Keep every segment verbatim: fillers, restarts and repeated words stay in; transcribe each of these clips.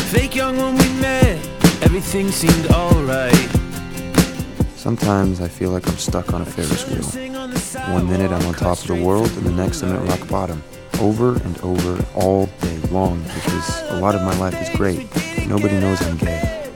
Fake young when we met, everything seemed alright. Sometimes I feel like I'm stuck on a Ferris wheel. One minute I'm on top of the world, and the next I'm at rock bottom. Over and over, all day long, because a lot of my life is great, but nobody knows I'm gay.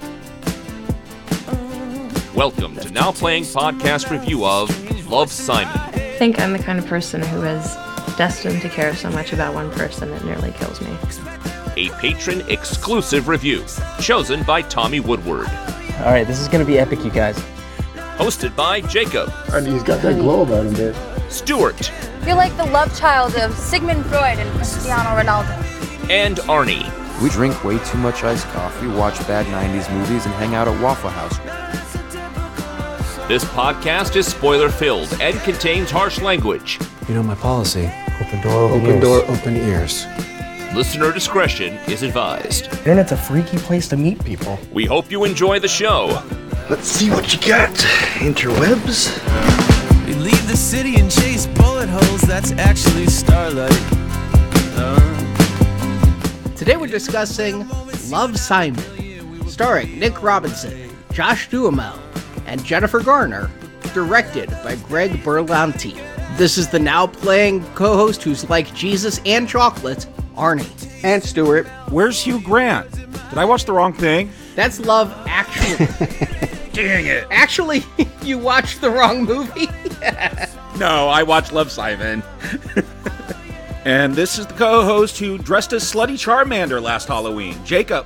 Welcome to Now Playing Podcast Review of Love, Simon. I think I'm the kind of person who is destined to care so much about one person it nearly kills me. A patron-exclusive review, chosen by Tommy Woodward. All right, this is going to be epic, you guys. Hosted by Jacob. And he's got that glow about him, dude. Stuart. You're like the love child of Sigmund Freud and Cristiano Ronaldo. And Arnie. We drink way too much iced coffee, watch bad nineties movies, and hang out at Waffle House. This podcast is spoiler-filled and contains harsh language. You know my policy. Open door, open, open ears. door, open ears. Listener discretion is advised. Internet's a freaky place to meet people. We hope you enjoy the show. Let's see what you got, interwebs. We leave the city and chase bullet holes, that's actually starlight. Uh. Today we're discussing Love, Simon, starring Nick Robinson, Josh Duhamel, and Jennifer Garner, directed by Greg Berlanti. This is the Now Playing co-host who's like Jesus and chocolate, Arnie. And Stuart. Where's Hugh Grant? Did I watch the wrong thing? That's Love Actually. Dang it. Actually, you watched the wrong movie? No, I watched Love, Simon. And this is the co-host who dressed as Slutty Charmander last Halloween, Jacob.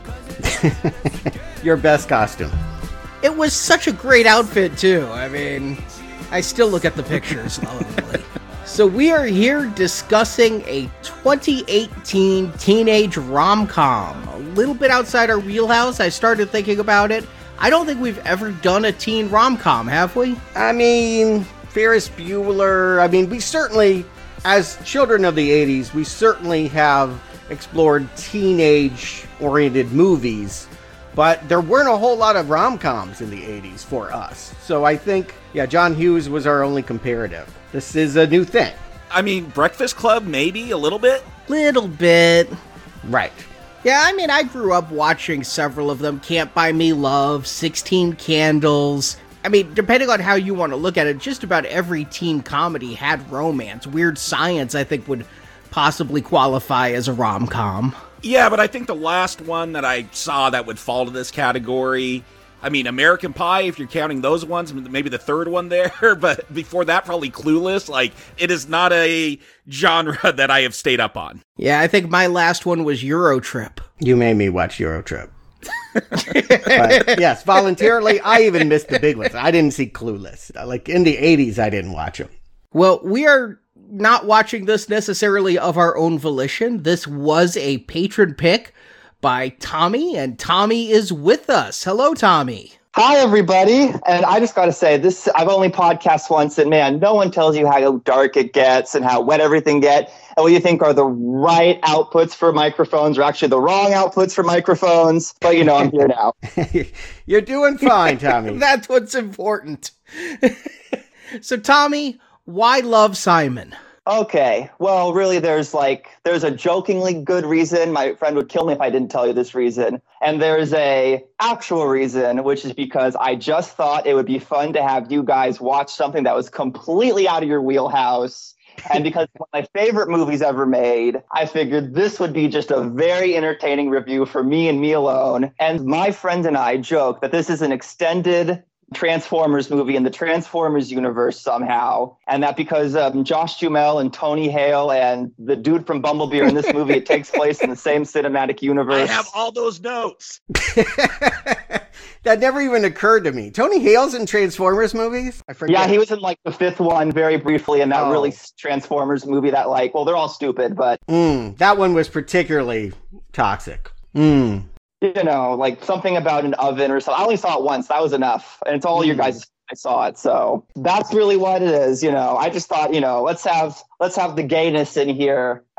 Your best costume. It was such a great outfit, too. I mean, I still look at the pictures lovingly. So we are here discussing a twenty eighteen teenage rom-com. A little bit outside our wheelhouse. I started thinking about it. I don't think we've ever done a teen rom-com, have we? I mean, Ferris Bueller. I mean, we certainly, as children of the eighties, we certainly have explored teenage-oriented movies. But there weren't a whole lot of rom-coms in the eighties for us. So I think, yeah, John Hughes was our only comparative. This is a new thing. I mean, Breakfast Club, maybe, a little bit? Little bit. Right. Yeah, I mean, I grew up watching several of them. Can't Buy Me Love, sixteen Candles. I mean, depending on how you want to look at it, just about every teen comedy had romance. Weird Science, I think, would possibly qualify as a rom-com. Yeah, but I think the last one that I saw that would fall to this category, I mean, American Pie, if you're counting those ones, maybe the third one there, but before that, probably Clueless. Like, it is not a genre that I have stayed up on. Yeah, I think my last one was Eurotrip. You made me watch Eurotrip. But yes, voluntarily, I even missed the big ones. I didn't see Clueless. Like, in the eighties, I didn't watch them. Well, we are not watching this necessarily of our own volition. This was a patron pick by Tommy, and Tommy is with us. Hello, Tommy. Hi, everybody. And I just got to say, this I've only podcast once, and man, no one tells you how dark it gets and how wet everything gets, and what you think are the right outputs for microphones are actually the wrong outputs for microphones. But, you know, I'm here now. You're doing fine, Tommy. That's what's important. So, Tommy, why Love, Simon? Okay, well, really, there's like, there's a jokingly good reason. My friend would kill me if I didn't tell you this reason. And there's a actual reason, which is because I just thought it would be fun to have you guys watch something that was completely out of your wheelhouse. And because it's one of my favorite movies ever made, I figured this would be just a very entertaining review for me and me alone. And my friend and I joke that this is an extended Transformers movie in the Transformers universe somehow, and that because um, Josh Duhamel and Tony Hale and the dude from Bumblebee are in this movie, it takes place in the same cinematic universe. I have all those notes. That never even occurred to me. Tony Hale's in Transformers movies? I forget. Yeah, he was in like the fifth one very briefly in that oh. really Transformers movie that like, well, they're all stupid, but... Mm, that one was particularly toxic. Mm. You know, like something about an oven or something. I only saw it once. That was enough. And it's all mm. your guys' I saw it. So that's really what it is. You know, I just thought, you know, let's have let's have the gayness in here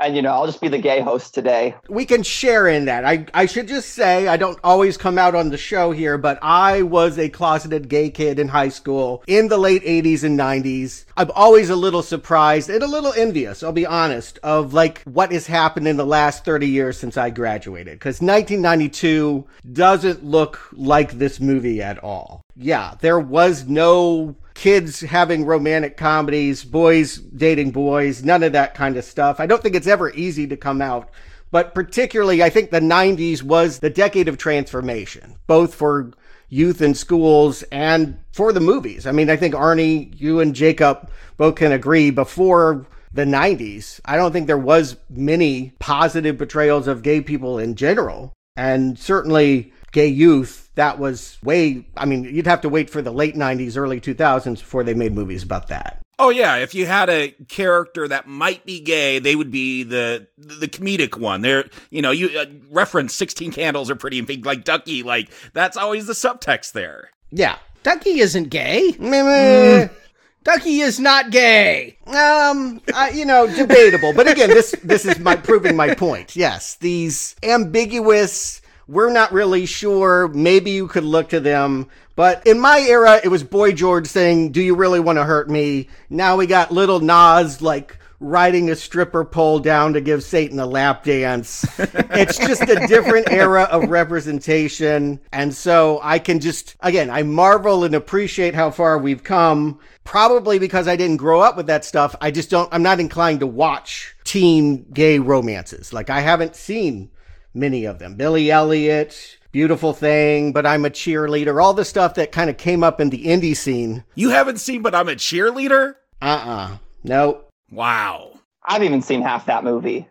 And, you know, I'll just be the gay host today. We can share in that. I, I should just say, I don't always come out on the show here, but I was a closeted gay kid in high school in the late eighties and nineties. I'm always a little surprised and a little envious, I'll be honest, of like what has happened in the last thirty years since I graduated. Because nineteen ninety-two doesn't look like this movie at all. Yeah, there was no kids having romantic comedies, boys dating boys, none of that kind of stuff. I don't think it's ever easy to come out, but particularly I think the nineties was the decade of transformation, both for youth in schools and for the movies. I mean, I think Arnie, you and Jacob both can agree, before the nineties, I don't think there was many positive portrayals of gay people in general. And certainly gay youth, that was way, I mean, you'd have to wait for the late nineties, early two thousands before they made movies about that. Oh, yeah. If you had a character that might be gay, they would be the the comedic one. They're, you know, you uh, reference sixteen Candles or Pretty in Pink, like Ducky, like that's always the subtext there. Yeah. Ducky isn't gay. Mm. Ducky is not gay. Um, uh, you know, debatable. But again, this this is my proving my point. Yes, these ambiguous, we're not really sure, maybe you could look to them. But in my era, it was Boy George saying, do you really want to hurt me? Now we got Little Nas, like, riding a stripper pole down to give Satan a lap dance. It's just a different era of representation. And so I can just, again, I marvel and appreciate how far we've come. Probably because I didn't grow up with that stuff. I just don't, I'm not inclined to watch teen gay romances. Like, I haven't seen many of them. Billy Elliot, Beautiful Thing, But I'm a Cheerleader, all the stuff that kind of came up in the indie scene. You haven't seen But I'm a Cheerleader? Uh-uh. Nope. Wow. I've even seen half that movie.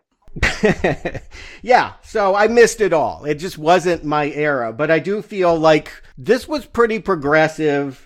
Yeah, so I missed it all. It just wasn't my era. But I do feel like this was pretty progressive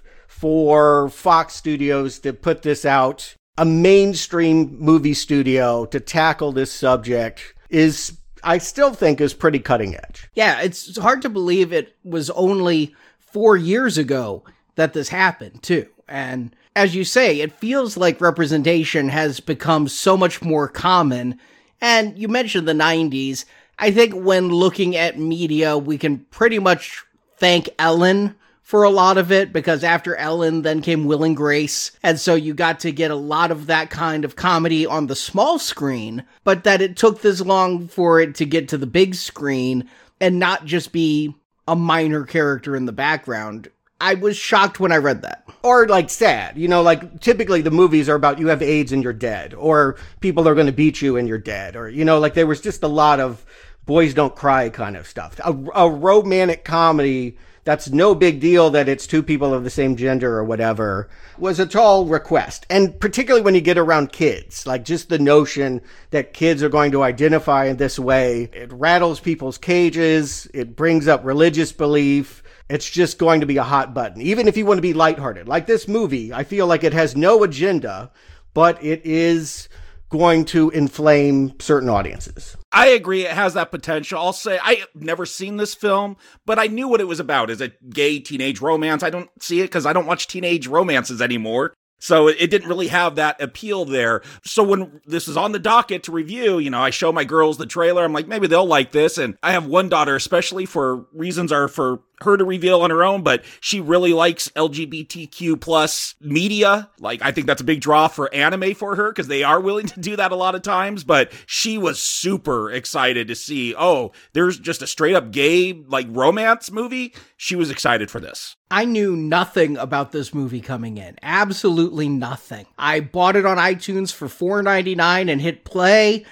for Fox Studios to put this out. A mainstream movie studio to tackle this subject is, I still think, is pretty cutting edge. Yeah, it's hard to believe it was only four years ago that this happened, too. And as you say, it feels like representation has become so much more common. And you mentioned the nineties. I think when looking at media, we can pretty much thank Ellen for a lot of it, because after Ellen, then came Will and Grace. And so you got to get a lot of that kind of comedy on the small screen, but that it took this long for it to get to the big screen and not just be a minor character in the background. I was shocked when I read that. Or like sad, you know, like typically the movies are about you have AIDS and you're dead, or people are going to beat you and you're dead, or, you know, like there was just a lot of boys don't cry kind of stuff. A, a romantic comedy that's no big deal that it's two people of the same gender or whatever was a tall request. And particularly when you get around kids, like just the notion that kids are going to identify in this way, it rattles people's cages. It brings up religious belief. It's just going to be a hot button. Even if you want to be lighthearted, like this movie, I feel like it has no agenda, but it is going to inflame certain audiences. I agree. It has that potential. I'll say I've never seen this film, but I knew what it was about. Is a gay teenage romance. I don't see it because I don't watch teenage romances anymore. So it didn't really have that appeal there. So when this is on the docket to review, you know, I show my girls the trailer. I'm like, maybe they'll like this. And I have one daughter, especially for reasons are for her to reveal on her own, but she really likes L G B T Q plus media. Like, I think that's a big draw for anime for her because they are willing to do that a lot of times. But she was super excited to see, oh, there's just a straight up gay, like, romance movie. She was excited for this. I knew nothing about this movie coming in. Absolutely nothing. I bought it on iTunes for four ninety-nine and hit play.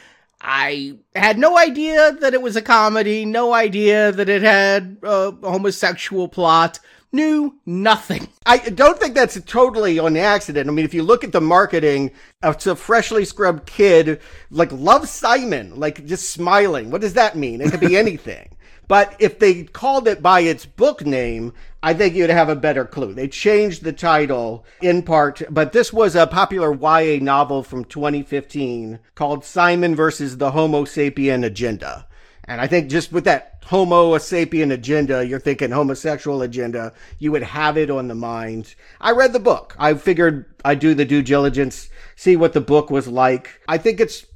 I had no idea that it was a comedy, no idea that it had a homosexual plot, knew nothing. I don't think that's totally on accident. I mean, if you look at the marketing, it's a freshly scrubbed kid, like, loves Simon, like, just smiling. What does that mean? It could be anything. But if they called it by its book name, I think you'd have a better clue. They changed the title in part, but this was a popular Y A novel from twenty fifteen called Simon versus the Homo Sapien Agenda. And I think just with that Homo Sapien Agenda, you're thinking homosexual agenda, you would have it on the mind. I read the book. I figured I'd do the due diligence, see what the book was like. I think it's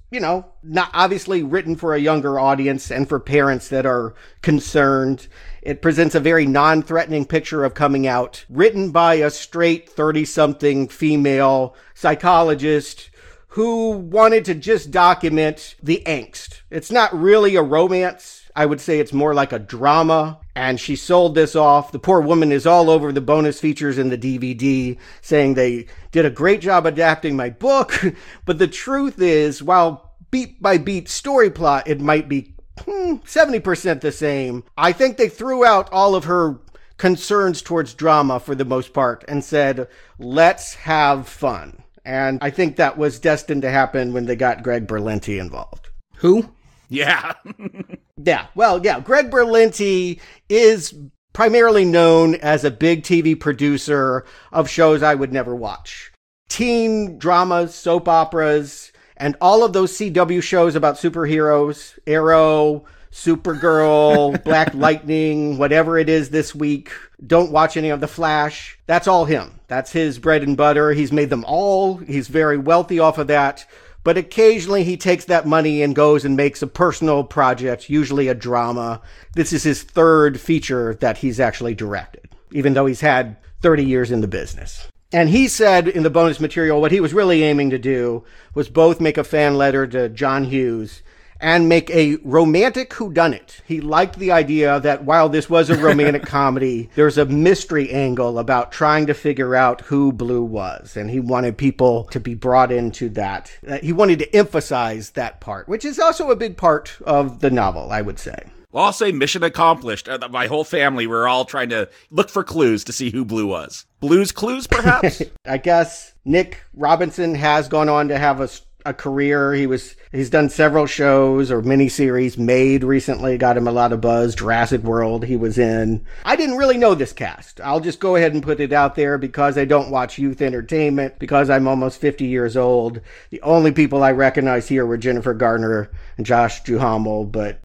you know, not obviously written for a younger audience and for parents that are concerned. It presents a very non-threatening picture of coming out, written by a straight thirty-something female psychologist who wanted to just document the angst. It's not really a romance. I would say it's more like a drama, and she sold this off. The poor woman is all over the bonus features in the D V D, saying they did a great job adapting my book. But the truth is, while beat by beat story plot, it might be hmm, seventy percent the same. I think they threw out all of her concerns towards drama for the most part and said, let's have fun. And I think that was destined to happen when they got Greg Berlanti involved. Who? Yeah. yeah. Well, yeah. Greg Berlanti is primarily known as a big T V producer of shows I would never watch. Teen dramas, soap operas, and all of those C W shows about superheroes, Arrow, Supergirl, Black Lightning, whatever it is this week. Don't watch any of The Flash. That's all him. That's his bread and butter. He's made them all. He's very wealthy off of that. But occasionally he takes that money and goes and makes a personal project, usually a drama. This is his third feature that he's actually directed, even though he's had thirty years in the business. And he said in the bonus material what he was really aiming to do was both make a fan letter to John Hughes and make a romantic whodunit. He liked the idea that while this was a romantic comedy, there's a mystery angle about trying to figure out who Blue was. And he wanted people to be brought into that. He wanted to emphasize that part, which is also a big part of the novel, I would say. Well, I'll say mission accomplished. Uh, my whole family, we're all trying to look for clues to see who Blue was. Blue's Clues, perhaps? I guess Nick Robinson has gone on to have a a career. He was, he's done several shows or miniseries. Made recently got him a lot of buzz. Jurassic World he was in. I didn't really know this cast. I'll just go ahead and put it out there because I don't watch youth entertainment, because I'm almost fifty years old. The only people I recognize here were Jennifer Garner and Josh Duhamel, but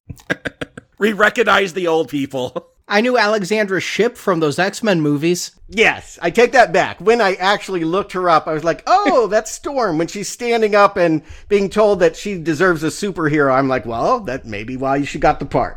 we recognize the old people. I knew Alexandra Shipp from those X-Men movies. Yes, I take that back. When I actually looked her up, I was like, oh, that's Storm. When she's standing up and being told that she deserves a superhero, I'm like, well, that may be why she got the part.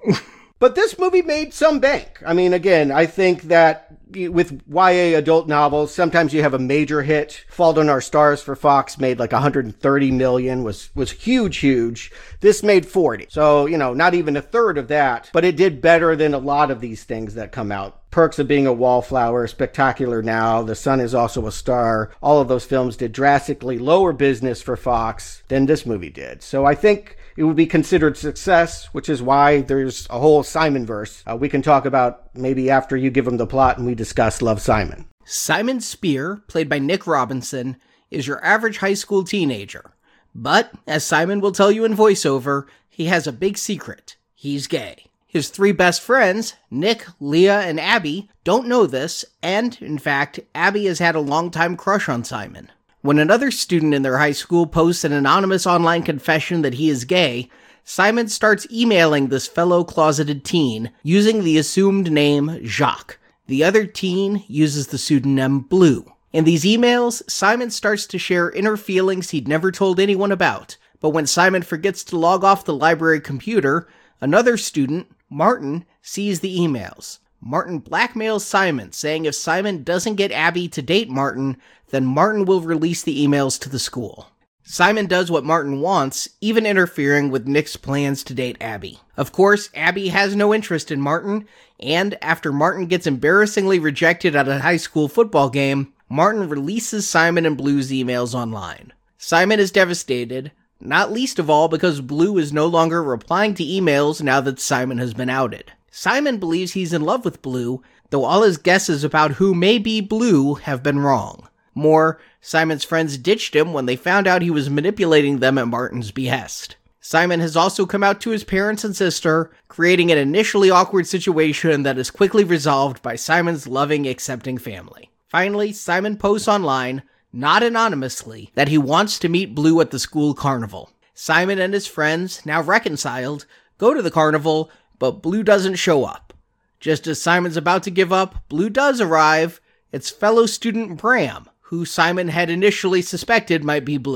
But this movie made some bank. I mean, again, I think that with Y A adult novels, sometimes you have a major hit. Fault in Our Stars for Fox made like one hundred thirty million, was was huge, huge. This made forty. So, you know, not even a third of that, but it did better than a lot of these things that come out. Perks of Being a Wallflower, Spectacular Now, The Sun Is Also a Star. All of those films did drastically lower business for Fox than this movie did. So I think it would be considered success, which is why there's a whole Simon-verse. Uh, we can talk about maybe after you give them the plot and we discuss Love, Simon. Simon Spear, played by Nick Robinson, is your average high school teenager. But, as Simon will tell you in voiceover, he has a big secret. He's gay. His three best friends, Nick, Leah, and Abby, don't know this, and, in fact, Abby has had a long-time crush on Simon. When another student in their high school posts an anonymous online confession that he is gay, Simon starts emailing this fellow closeted teen using the assumed name Jacques. The other teen uses the pseudonym Blue. In these emails, Simon starts to share inner feelings he'd never told anyone about, but when Simon forgets to log off the library computer, another student, Martin, sees the emails. Martin blackmails Simon, saying if Simon doesn't get Abby to date Martin, then Martin will release the emails to the school. Simon does what Martin wants, even interfering with Nick's plans to date Abby. Of course, Abby has no interest in Martin, and after Martin gets embarrassingly rejected at a high school football game, Martin releases Simon and Blue's emails online. Simon is devastated, not least of all because Blue is no longer replying to emails now that Simon has been outed. Simon believes he's in love with Blue, though all his guesses about who may be Blue have been wrong. More, Simon's friends ditched him when they found out he was manipulating them at Martin's behest. Simon has also come out to his parents and sister, creating an initially awkward situation that is quickly resolved by Simon's loving, accepting family. Finally, Simon posts online, not anonymously, that he wants to meet Blue at the school carnival. Simon and his friends, now reconciled, go to the carnival, but Blue doesn't show up. Just as Simon's about to give up, Blue does arrive. It's fellow student Bram, who Simon had initially suspected might be Blue.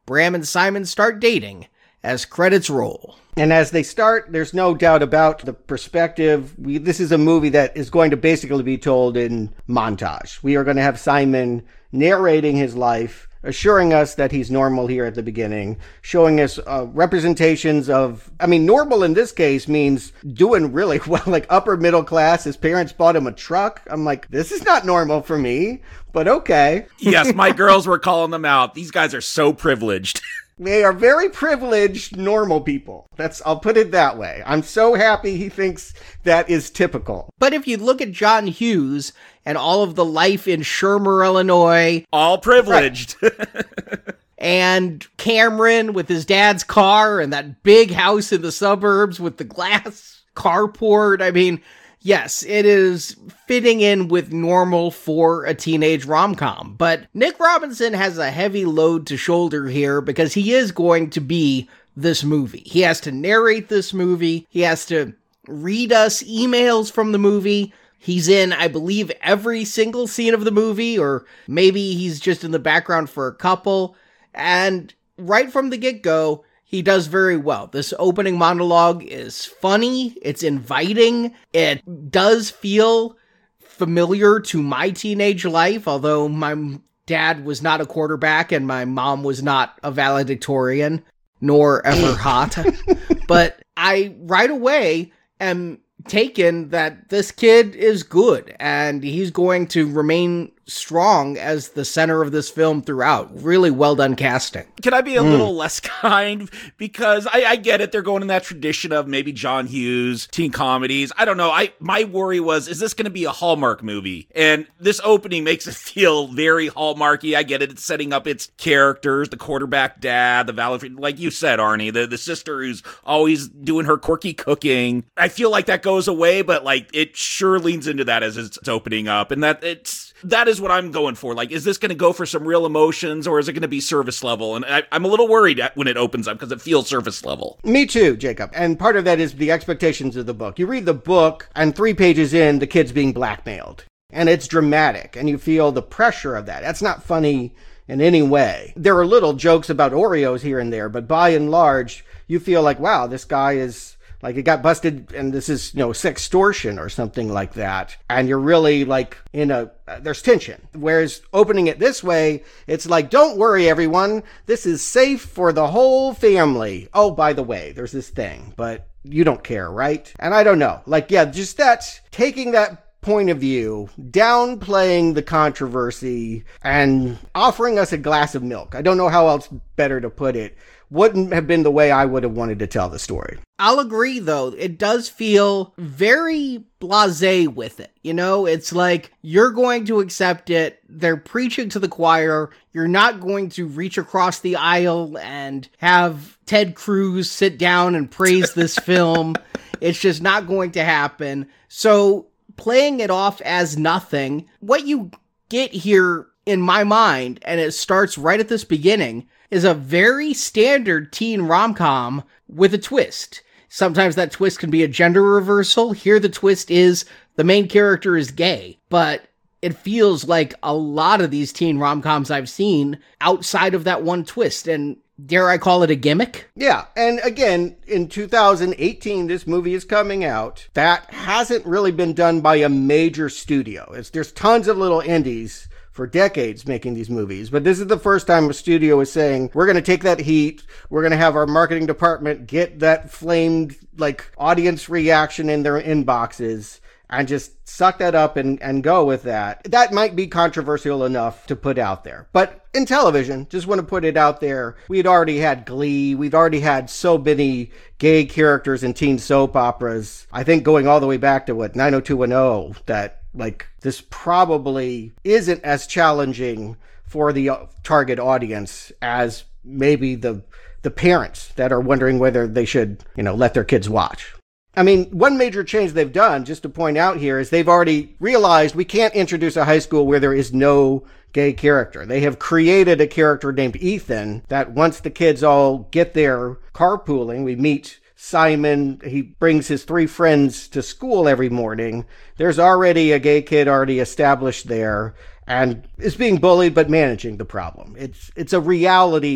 Bram and Simon start dating as credits roll. And as they start, there's no doubt about the perspective. We, this is a movie that is going to basically be told in montage. We are going to have Simon narrating his life, assuring us that he's normal here at the beginning, showing us uh, representations of, I mean, normal in this case means doing really well, like upper middle class. His parents bought him a truck. I'm like, this is not normal for me, but okay. Yes, my girls were calling them out. These guys are so privileged. They are very privileged, normal people. That's, I'll put it that way. I'm so happy he thinks that is typical. But if you look at John Hughes and all of the life in Shermer, Illinois. All privileged. Right. And Cameron with his dad's car and that big house in the suburbs with the glass carport. I mean, yes, it is fitting in with normal for a teenage rom-com, but Nick Robinson has a heavy load to shoulder here because he is going to be this movie. He has to narrate this movie. He has to read us emails from the movie. He's in, I believe, every single scene of the movie, or maybe he's just in the background for a couple. And right from the get-go, he does very well. This opening monologue is funny. It's inviting. It does feel familiar to my teenage life, although my dad was not a quarterback and my mom was not a valedictorian, nor ever hot. But I, right away, am taken that this kid is good and he's going to remain strong as the center of this film throughout. Really well done casting. Can I be a Mm. little less kind? Because I, I get it. They're going in that tradition of maybe John Hughes, teen comedies. I don't know. I my worry was, is this going to be a Hallmark movie? And this opening makes it feel very Hallmarky. I get it. It's setting up its characters, the quarterback dad, the valet, like you said, Arnie, the, the sister who's always doing her quirky cooking. I feel like that goes away, but like it sure leans into that as it's opening up. And that it's that is what I'm going for. Like, is this going to go for some real emotions or is it going to be surface level? And I, I'm a little worried when it opens up because it feels surface level. Me too, Jacob. And part of that is the expectations of the book. You read the book and three pages in, the kid's being blackmailed. And it's dramatic and you feel the pressure of that. That's not funny in any way. There are little jokes about Oreos here and there, but by and large, you feel like, wow, this guy is... like it got busted and this is, you know, sextortion or something like that. And you're really like in a, uh, there's tension. Whereas opening it this way, it's like, don't worry, everyone. This is safe for the whole family. Oh, by the way, there's this thing, but you don't care, right? And I don't know. Like, yeah, just that, taking that point of view, downplaying the controversy and offering us a glass of milk. I don't know how else better to put it. Wouldn't have been the way I would have wanted to tell the story. I'll agree, though. It does feel very blasé with it. You know, it's like you're going to accept it. They're preaching to the choir. You're not going to reach across the aisle and have Ted Cruz sit down and praise this film. It's just not going to happen. So playing it off as nothing, what you get here in my mind, and it starts right at this beginning, is a very standard teen rom-com with a twist. Sometimes that twist can be a gender reversal. Here the twist is the main character is gay, but it feels like a lot of these teen rom-coms I've seen outside of that one twist, and dare I call it a gimmick? Yeah, and again, in two thousand eighteen, this movie is coming out. That hasn't really been done by a major studio. It's, there's tons of little indies for decades making these movies. But this is the first time a studio is saying, we're going to take that heat. We're going to have our marketing department get that flamed, like, audience reaction in their inboxes and just suck that up and, and go with that. That might be controversial enough to put out there. But in television, just want to put it out there, we'd already had Glee. We'd already had so many gay characters in teen soap operas. I think going all the way back to, what, nine oh two one oh, that, like, this probably isn't as challenging for the target audience as maybe the the parents that are wondering whether they should, you know, let their kids watch. I mean, one major change they've done, just to point out here, is they've already realized we can't introduce a high school where there is no gay character. They have created a character named Ethan that once the kids all get their carpooling, we meet Simon, he brings his three friends to school every morning. There's already a gay kid already established there and is being bullied but managing the problem. It's it's a reality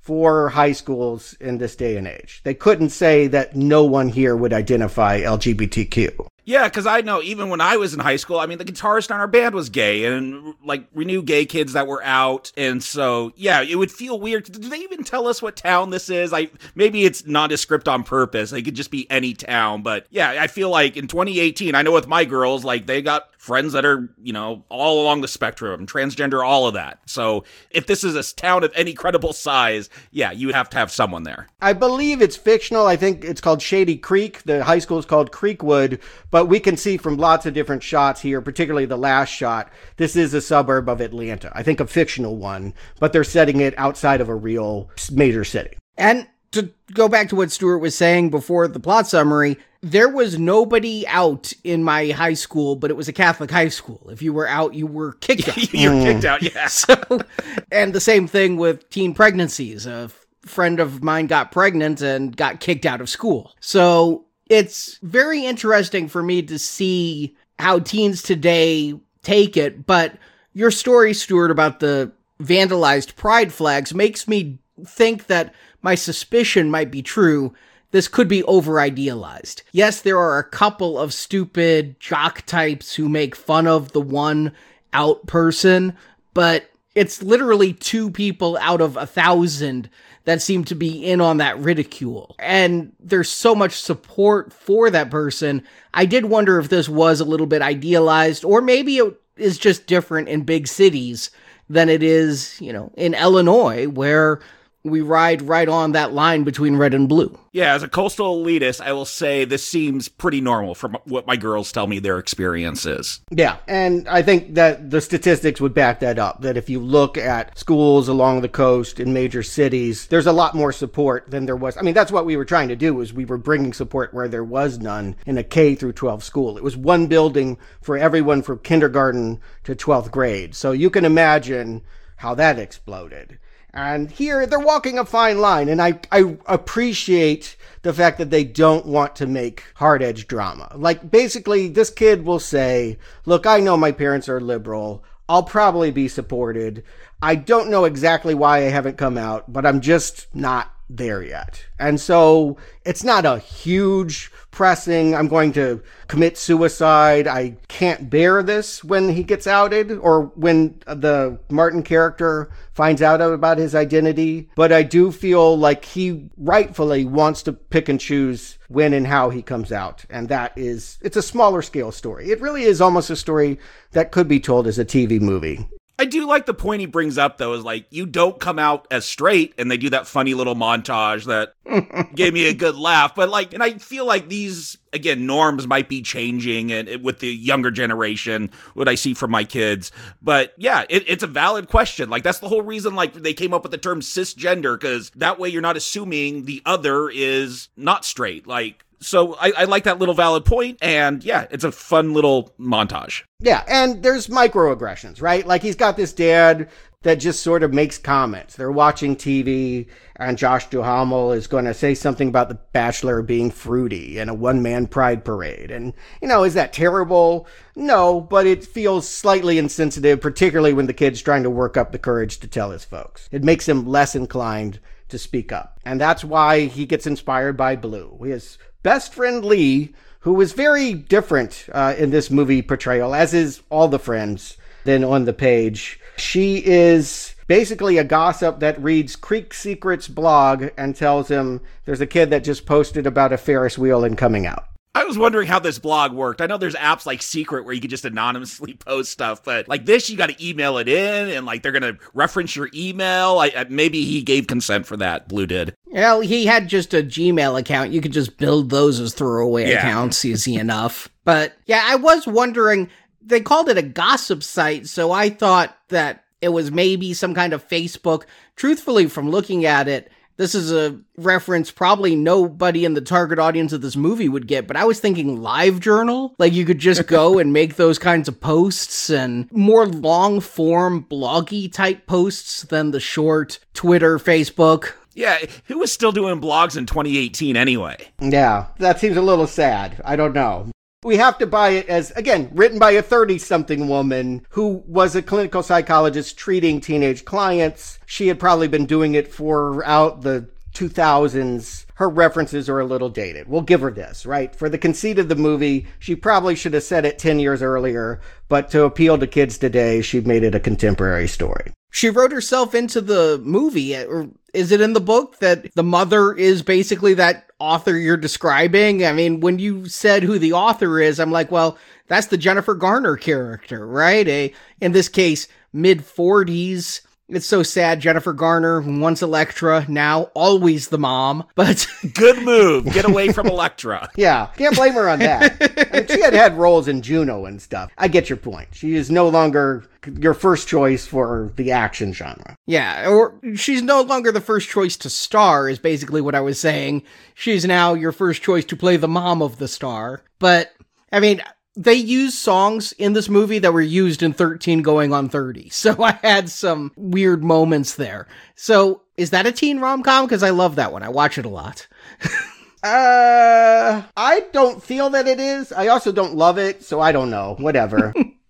for high schools in this day and age. They couldn't say that no one here would identify L G B T Q. Yeah, because I know even when I was in high school, I mean, the guitarist on our band was gay, and like we knew gay kids that were out, and so yeah, it would feel weird. Do they even tell us what town this is? I maybe it's nondescript on purpose. It could just be any town, but yeah, I feel like in twenty eighteen, I know with my girls, like they got friends that are, you know, all along the spectrum, transgender, all of that. So if this is a town of any credible size, yeah, you would have to have someone there. I believe it's fictional. I think it's called Shady Creek. The high school is called Creekwood, but we can see from lots of different shots here, particularly the last shot, this is a suburb of Atlanta. I think a fictional one, but they're setting it outside of a real major city. And to go back to what Stuart was saying before the plot summary, there was nobody out in my high school, but it was a Catholic high school. If you were out, you were kicked out. you were kicked out, yeah. So, and the same thing with teen pregnancies. A friend of mine got pregnant and got kicked out of school. So it's very interesting for me to see how teens today take it. But your story, Stuart, about the vandalized pride flags makes me think that my suspicion might be true. This could be over-idealized. Yes, there are a couple of stupid jock types who make fun of the one out person, but it's literally two people out of a thousand that seem to be in on that ridicule. And there's so much support for that person. I did wonder if this was a little bit idealized, or maybe it is just different in big cities than it is, you know, in Illinois, where we ride right on that line between red and blue. Yeah, as a coastal elitist, I will say this seems pretty normal from what my girls tell me their experience is. Yeah, and I think that the statistics would back that up, that if you look at schools along the coast in major cities, there's a lot more support than there was. I mean, that's what we were trying to do, was we were bringing support where there was none in a K through twelve school. It was one building for everyone from kindergarten to twelfth grade. So you can imagine how that exploded. And here, they're walking a fine line, and I, I appreciate the fact that they don't want to make hard-edge drama. Like, basically, this kid will say, look, I know my parents are liberal. I'll probably be supported. I don't know exactly why I haven't come out, but I'm just not there yet. And so it's not a huge pressing, I'm going to commit suicide, I can't bear this when he gets outed, or when the Martin character finds out about his identity. But I do feel like he rightfully wants to pick and choose when and how he comes out. And that is, it's a smaller scale story. It really is almost a story that could be told as a T V movie. I do like the point he brings up, though, is like, you don't come out as straight, and they do that funny little montage that gave me a good laugh. But like, and I feel like these, again, norms might be changing, and it, with the younger generation, what I see from my kids. But yeah, it, it's a valid question. Like, that's the whole reason, like, they came up with the term cisgender, because that way you're not assuming the other is not straight. Like, so I, I like that little valid point, and yeah, it's a fun little montage. Yeah, and there's microaggressions, right? Like, he's got this dad that just sort of makes comments. They're watching T V, and Josh Duhamel is going to say something about The Bachelor being fruity and a one-man pride parade. And, you know, is that terrible? No, but it feels slightly insensitive, particularly when the kid's trying to work up the courage to tell his folks. It makes him less inclined to speak up. And that's why he gets inspired by Blue. His best friend Lee, who is very different uh, in this movie portrayal, as is all the friends than on the page. She is basically a gossip that reads Creek Secrets blog and tells him there's a kid that just posted about a Ferris wheel and coming out. I was wondering how this blog worked. I know there's apps like Secret where you can just anonymously post stuff, but like this, you got to email it in, and like they're going to reference your email. I, I, maybe he gave consent for that. Blue did. Well, he had just a Gmail account. You could just build those as throwaway yeah. accounts, easy enough. But yeah, I was wondering, they called it a gossip site, so I thought that it was maybe some kind of Facebook. Truthfully, from looking at it, this is a reference probably nobody in the target audience of this movie would get, but I was thinking LiveJournal. Like, you could just go and make those kinds of posts, and more long-form, bloggy type posts than the short Twitter, Facebook. Yeah, who was still doing blogs in twenty eighteen anyway? Yeah, that seems a little sad. I don't know. we have to buy it as, again, written by a thirty-something woman who was a clinical psychologist treating teenage clients. She had probably been doing it for out the two thousands. Her references are a little dated. We'll give her this, right? For the conceit of the movie, she probably should have said it ten years earlier, but to appeal to kids today, she made it a contemporary story. She wrote herself into the movie. Or is it in the book that the mother is basically that author you're describing? I mean, when you said who the author is, I'm like, well, that's the Jennifer Garner character, right? A, in this case, mid forties. It's so sad. Jennifer Garner, once Elektra, now always the mom. But good move. Get away from Elektra. Yeah, can't blame her on that. I mean, she had had roles in Juno and stuff. I get your point. She is no longer your first choice for the action genre. Yeah, or she's no longer the first choice to star, is basically what I was saying. She's now your first choice to play the mom of the star. But, I mean, they use songs in this movie that were used in thirteen going on thirty. So I had some weird moments there. So is that a teen rom-com? Because I love that one. I watch it a lot. uh, I don't feel that it is. I also don't love it, so I don't know. Whatever.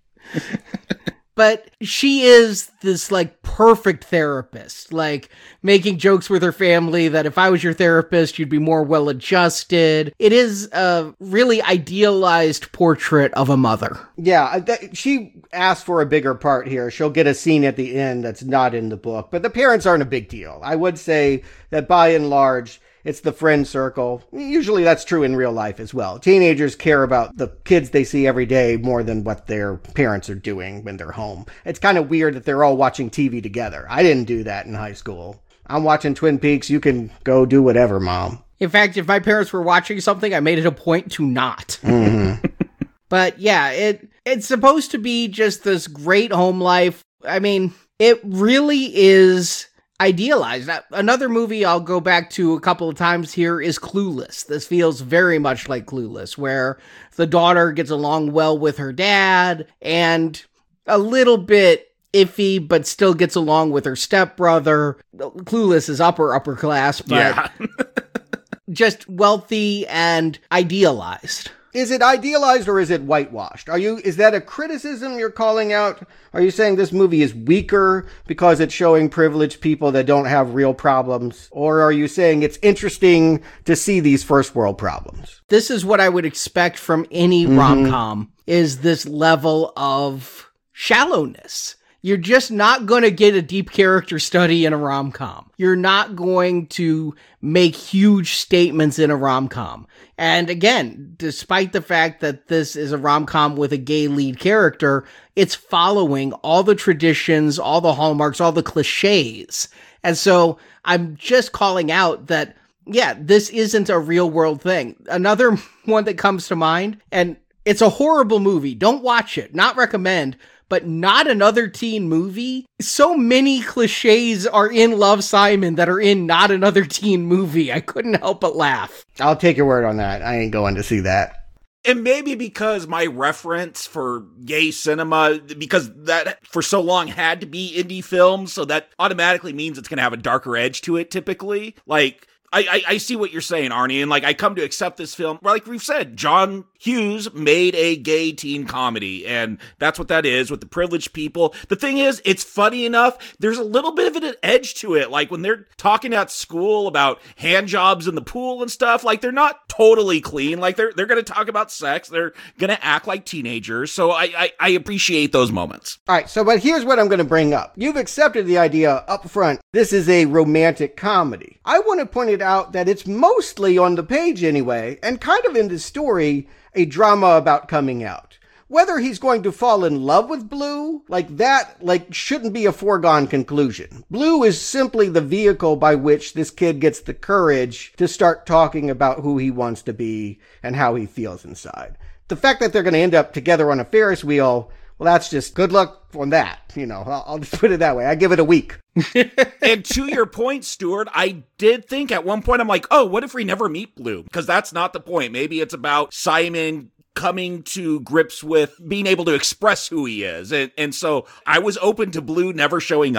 But she is this, like, perfect therapist, like, making jokes with her family that if I was your therapist, you'd be more well-adjusted. It is a really idealized portrait of a mother. Yeah, th- she asked for a bigger part here. She'll get a scene at the end that's not in the book, but the parents aren't a big deal. I would say that by and large, it's the friend circle. Usually that's true in real life as well. Teenagers care about the kids they see every day more than what their parents are doing when they're home. It's kind of weird that they're all watching T V together. I didn't do that in high school. I'm watching Twin Peaks. You can go do whatever, Mom. In fact, if my parents were watching something, I made it a point to not. Mm-hmm. But yeah, it it's supposed to be just this great home life. I mean, it really is idealized. Another movie I'll go back to a couple of times here is Clueless. This feels very much like Clueless, where the daughter gets along well with her dad and a little bit iffy, but still gets along with her stepbrother. Clueless is upper, upper class, but yeah. just wealthy and idealized. Is it idealized or is it whitewashed? Are you, is that a criticism you're calling out? Are you saying this movie is weaker because it's showing privileged people that don't have real problems? Or are you saying it's interesting to see these first world problems? This is what I would expect from any mm-hmm. rom-com, is this level of shallowness. You're just not going to get a deep character study in a rom-com. You're not going to make huge statements in a rom-com. And again, despite the fact that this is a rom-com with a gay lead character, it's following all the traditions, all the hallmarks, all the cliches. And so I'm just calling out that, yeah, this isn't a real world thing. Another one that comes to mind, and it's a horrible movie. Don't watch it. Not recommend. But Not Another Teen Movie. So many cliches are in Love, Simon that are in Not Another Teen Movie. I couldn't help but laugh. I'll take your word on that. I ain't going to see that. And maybe because my reference for gay cinema, because that for so long had to be indie films, so that automatically means it's going to have a darker edge to it typically. Like, I, I, I see what you're saying, Arnie, and like I come to accept this film. Like we've said, John Hughes made a gay teen comedy, and that's what that is with the privileged people. The thing is, it's funny enough. There's a little bit of an edge to it. Like when they're talking at school about hand jobs in the pool and stuff, like they're not totally clean. Like they're they're going to talk about sex. They're going to act like teenagers. So I, I I appreciate those moments. All right. So, but here's what I'm going to bring up. You've accepted the idea up front. This is a romantic comedy. I want to point it out that it's mostly on the page anyway, and kind of in the story, a drama about coming out. Whether he's going to fall in love with Blue, like that, like shouldn't be a foregone conclusion. Blue is simply the vehicle by which this kid gets the courage to start talking about who he wants to be and how he feels inside. The fact that they're going to end up together on a Ferris wheel, well, that's just good luck on that. You know, I'll, I'll just put it that way. I give it a week. And to your point, Stuart, I did think at one point, I'm like, oh, what if we never meet Blue? Because that's not the point. Maybe it's about Simon coming to grips with being able to express who he is. And, and so I was open to Blue never showing up.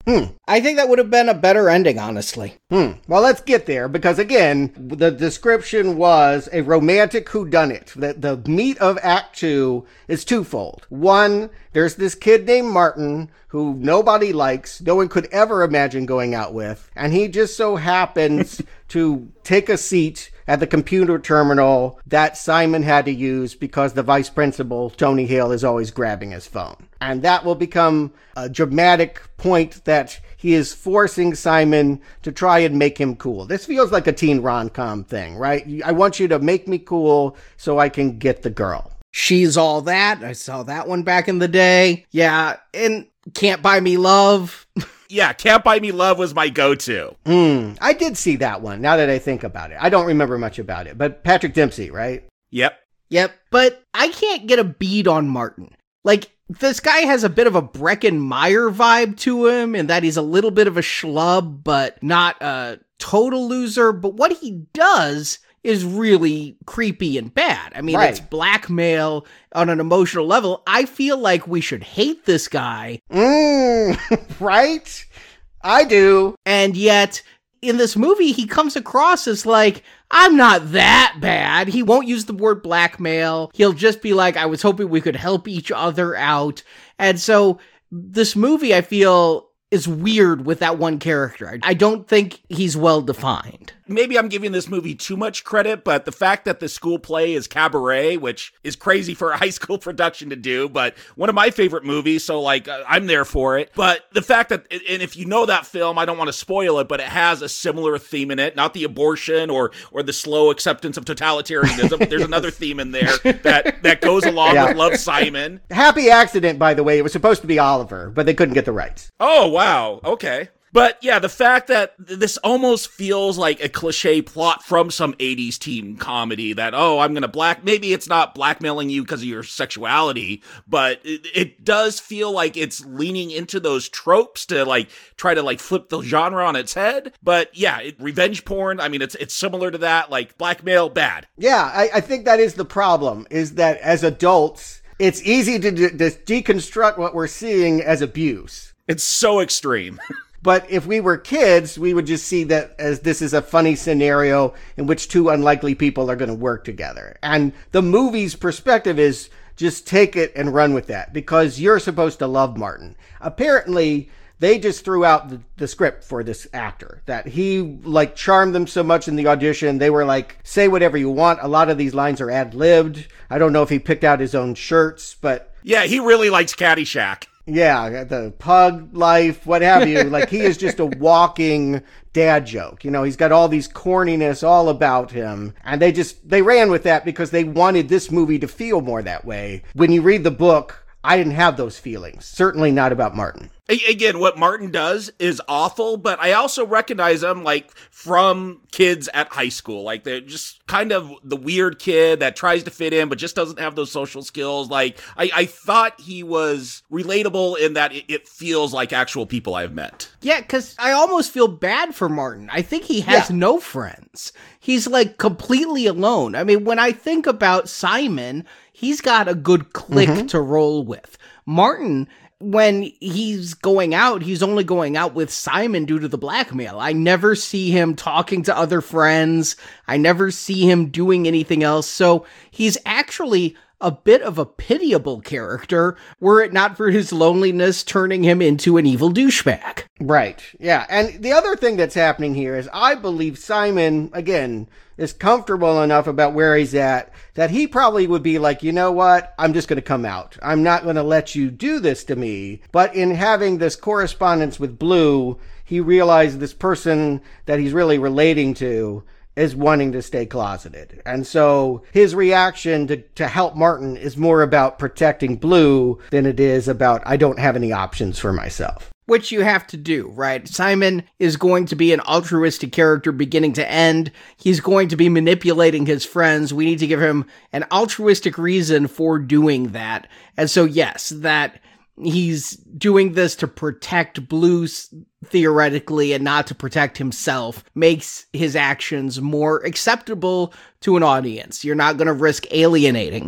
Hmm. I think that would have been a better ending, honestly. Hmm. Well, let's get there, because again, the description was a romantic whodunit. The, the meat of Act Two is twofold. One, there's this kid named Martin who nobody likes, no one could ever imagine going out with, and he just so happens to take a seat at the computer terminal that Simon had to use because the vice principal, Tony Hale, is always grabbing his phone. And that will become a dramatic point that he is forcing Simon to try and make him cool. This feels like a teen rom-com thing, right? I want you to make me cool so I can get the girl. She's All That. I saw that one back in the day. Yeah, and Can't Buy Me Love. Yeah, Can't Buy Me Love was my go-to. Mm, I did see that one, now that I think about it. I don't remember much about it, but Patrick Dempsey, right? Yep. Yep, but I can't get a bead on Martin. Like, this guy has a bit of a Breckin Meyer vibe to him, in that he's a little bit of a schlub, but not a total loser. But what he does is really creepy and bad. I mean, right. It's blackmail on an emotional level. I feel like we should hate this guy. Mm, right? I do. And yet, in this movie, he comes across as like, I'm not that bad. He won't use the word blackmail. He'll just be like, I was hoping we could help each other out. And so this movie, I feel, is weird with that one character. I don't think he's well defined. Maybe I'm giving this movie too much credit, but the fact that the school play is Cabaret, which is crazy for a high school production to do, but one of my favorite movies, so like uh, I'm there for it. But the fact that, and if you know that film, I don't want to spoil it, but it has a similar theme in it, not the abortion or or the slow acceptance of totalitarianism. There's another theme in there that, that goes along yeah. with Love, Simon. Happy accident, by the way. It was supposed to be Oliver, but they couldn't get the rights. Oh, wow. Okay. But yeah, the fact that this almost feels like a cliche plot from some eighties teen comedy that, oh, I'm going to black, maybe it's not blackmailing you because of your sexuality, but it, it does feel like it's leaning into those tropes to like try to like flip the genre on its head. But yeah, it, revenge porn, I mean, it's it's similar to that, like blackmail, bad. Yeah, I, I think that is the problem, is that as adults, it's easy to, de- to deconstruct what we're seeing as abuse. It's so extreme. But if we were kids, we would just see that as this is a funny scenario in which two unlikely people are going to work together. And the movie's perspective is just take it and run with that, because you're supposed to love Martin. Apparently, they just threw out the, the script for this actor, that he like charmed them so much in the audition. They were like, say whatever you want. A lot of these lines are ad-libbed. I don't know if he picked out his own shirts, but yeah, he really likes Caddyshack. Yeah, the pug life, what have you. Like, he is just a walking dad joke. You know, he's got all these corniness all about him. And they just, they ran with that because they wanted this movie to feel more that way. When you read the book, I didn't have those feelings. Certainly not about Martin. Again, what Martin does is awful, but I also recognize him, like, from kids at high school. Like, they're just kind of the weird kid that tries to fit in, but just doesn't have those social skills. Like, I, I thought he was relatable in that it, it feels like actual people I've met. Yeah, because I almost feel bad for Martin. I think he has yeah. no friends. He's, like, completely alone. I mean, when I think about Simon, he's got a good clique mm-hmm. to roll with. Martin, when he's going out, he's only going out with Simon due to the blackmail. I never see him talking to other friends. I never see him doing anything else. So he's actually a bit of a pitiable character, were it not for his loneliness turning him into an evil douchebag. Right. Yeah. And the other thing that's happening here is I believe Simon, again, is comfortable enough about where he's at that he probably would be like, you know what? I'm just going to come out. I'm not going to let you do this to me. But in having this correspondence with Blue, he realized this person that he's really relating to is wanting to stay closeted. And so his reaction to, to help Martin is more about protecting Blue than it is about, I don't have any options for myself. Which you have to do, right? Simon is going to be an altruistic character beginning to end. He's going to be manipulating his friends. We need to give him an altruistic reason for doing that. And so, yes, that he's doing this to protect Blue theoretically and not to protect himself makes his actions more acceptable to an audience. You're not going to risk alienating.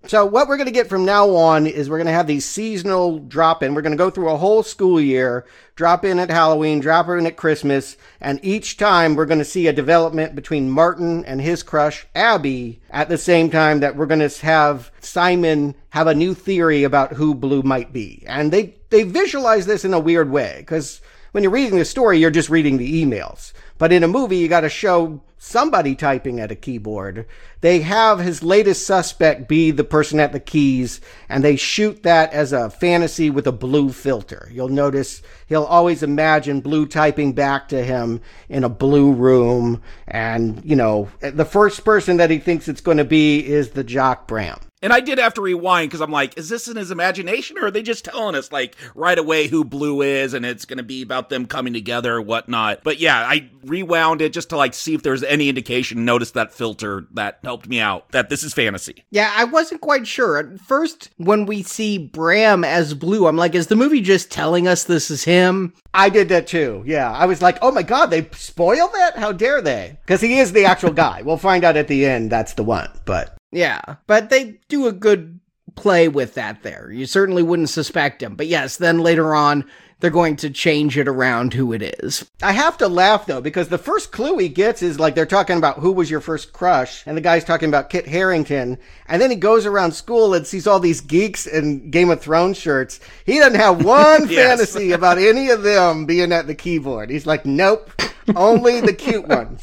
So what we're going to get from now on is we're going to have these seasonal drop-in. We're going to go through a whole school year, drop in at Halloween, drop in at Christmas, and each time we're going to see a development between Martin and his crush, Abby, at the same time that we're going to have Simon have a new theory about who Blue might be. And they, they visualize this in a weird way, because when you're reading the story, you're just reading the emails. But in a movie, you got to show somebody typing at a keyboard. They have his latest suspect be the person at the keys, and they shoot that as a fantasy with a blue filter. You'll notice he'll always imagine Blue typing back to him in a blue room, and, you know, the first person that he thinks it's going to be is the jock Bram. And I did have to rewind because I'm like, is this in his imagination or are they just telling us like right away who Blue is and it's going to be about them coming together or whatnot? But yeah, I rewound it just to like see if there's any indication. Notice that filter that helped me out that this is fantasy. Yeah, I wasn't quite sure. At first, when we see Bram as Blue, I'm like, is the movie just telling us this is him? I did that too. Yeah, I was like, oh my God, they spoil that? How dare they? Because he is the actual guy. We'll find out at the end that's the one, but... Yeah, but they do a good play with that there. You certainly wouldn't suspect him. But yes, then later on, they're going to change it around who it is. I have to laugh, though, because the first clue he gets is like they're talking about who was your first crush, and the guy's talking about Kit Harington, and then he goes around school and sees all these geeks in Game of Thrones shirts. He doesn't have one fantasy about any of them being at the keyboard. He's like, nope, only the cute ones.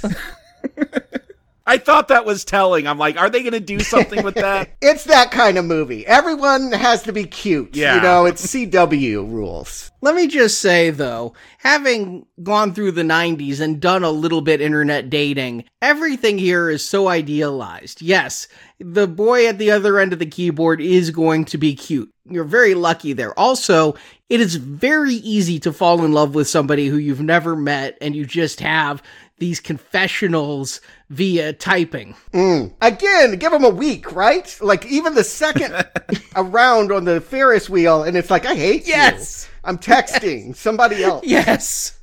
I thought that was telling. I'm like, are they going to do something with that? It's that kind of movie. Everyone has to be cute. Yeah. You know, it's C W rules. Let me just say, though, having gone through the nineties and done a little bit internet dating, everything here is so idealized. Yes, the boy at the other end of the keyboard is going to be cute. You're very lucky there. Also, it is very easy to fall in love with somebody who you've never met and you just have these confessionals via typing. Mm. Again, give them a week, right? Like even the second around on the Ferris wheel, and it's like, I hate yes. you. I'm texting yes. somebody else. Yes.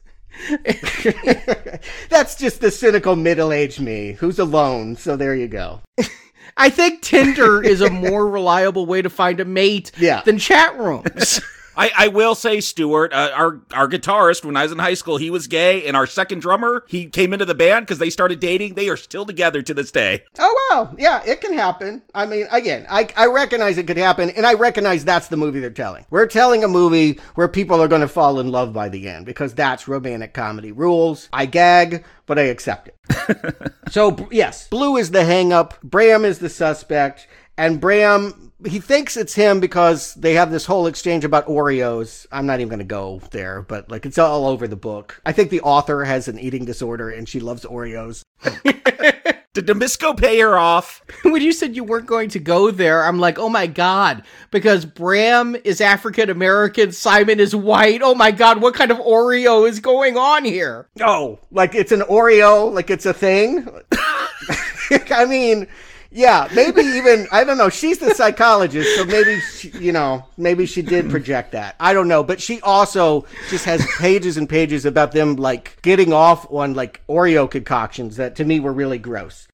That's just the cynical middle-aged me who's alone. So there you go. I think Tinder is a more reliable way to find a mate yeah. than chat rooms. I, I will say, Stuart, uh, our our guitarist, when I was in high school, he was gay, and our second drummer, he came into the band because they started dating. They are still together to this day. Oh, wow. Yeah, it can happen. I mean, again, I, I recognize it could happen, and I recognize that's the movie they're telling. We're telling a movie where people are going to fall in love by the end, because that's romantic comedy rules. I gag, but I accept it. So, yes, Blue is the hang-up, Bram is the suspect, and Bram... he thinks it's him because they have this whole exchange about Oreos. I'm not even going to go there, but like it's all over the book. I think the author has an eating disorder and she loves Oreos. Did Nabisco pay her off? When you said you weren't going to go there, I'm like, oh my God, because Bram is African American, Simon is white. Oh my God, what kind of Oreo is going on here? Oh, like it's an Oreo, like it's a thing? I mean... yeah, maybe even, I don't know, she's the psychologist, so maybe, she, you know, maybe she did project that. I don't know, but she also just has pages and pages about them, like, getting off on, like, Oreo concoctions that, to me, were really gross.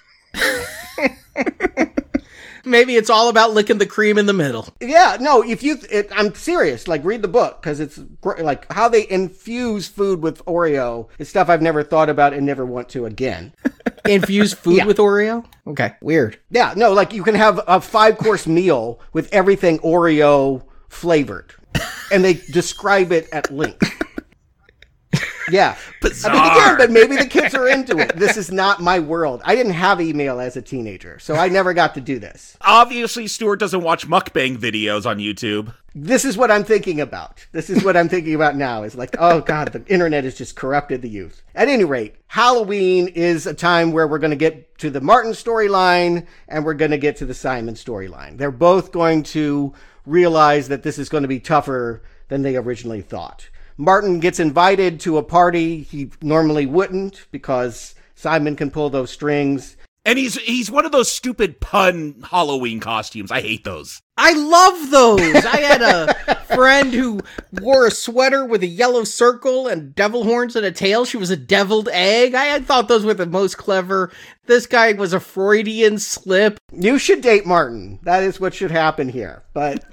Maybe it's all about licking the cream in the middle. Yeah, no, if you, it, I'm serious, like, read the book, because it's, gr- like, how they infuse food with Oreo is stuff I've never thought about and never want to again. Infuse food yeah. with Oreo? Okay, weird. Yeah, no, like, you can have a five-course meal with everything Oreo flavored, and they describe it at length. Yeah. Bizarre. I mean, again, but maybe the kids are into it. This is not my world. I didn't have email as a teenager, so I never got to do this. Obviously, Stuart doesn't watch mukbang videos on YouTube. This is what I'm thinking about. This is what I'm thinking about now. Is like, oh God, the internet has just corrupted the youth. At any rate, Halloween is a time where we're going to get to the Martin storyline and we're going to get to the Simon storyline. They're both going to realize that this is going to be tougher than they originally thought. Martin gets invited to a party he normally wouldn't because Simon can pull those strings. And he's he's one of those stupid pun Halloween costumes. I hate those. I love those. I had a friend who wore a sweater with a yellow circle and devil horns and a tail. She was a deviled egg. I had thought those were the most clever. This guy was a Freudian slip. You should date Martin. That is what should happen here. But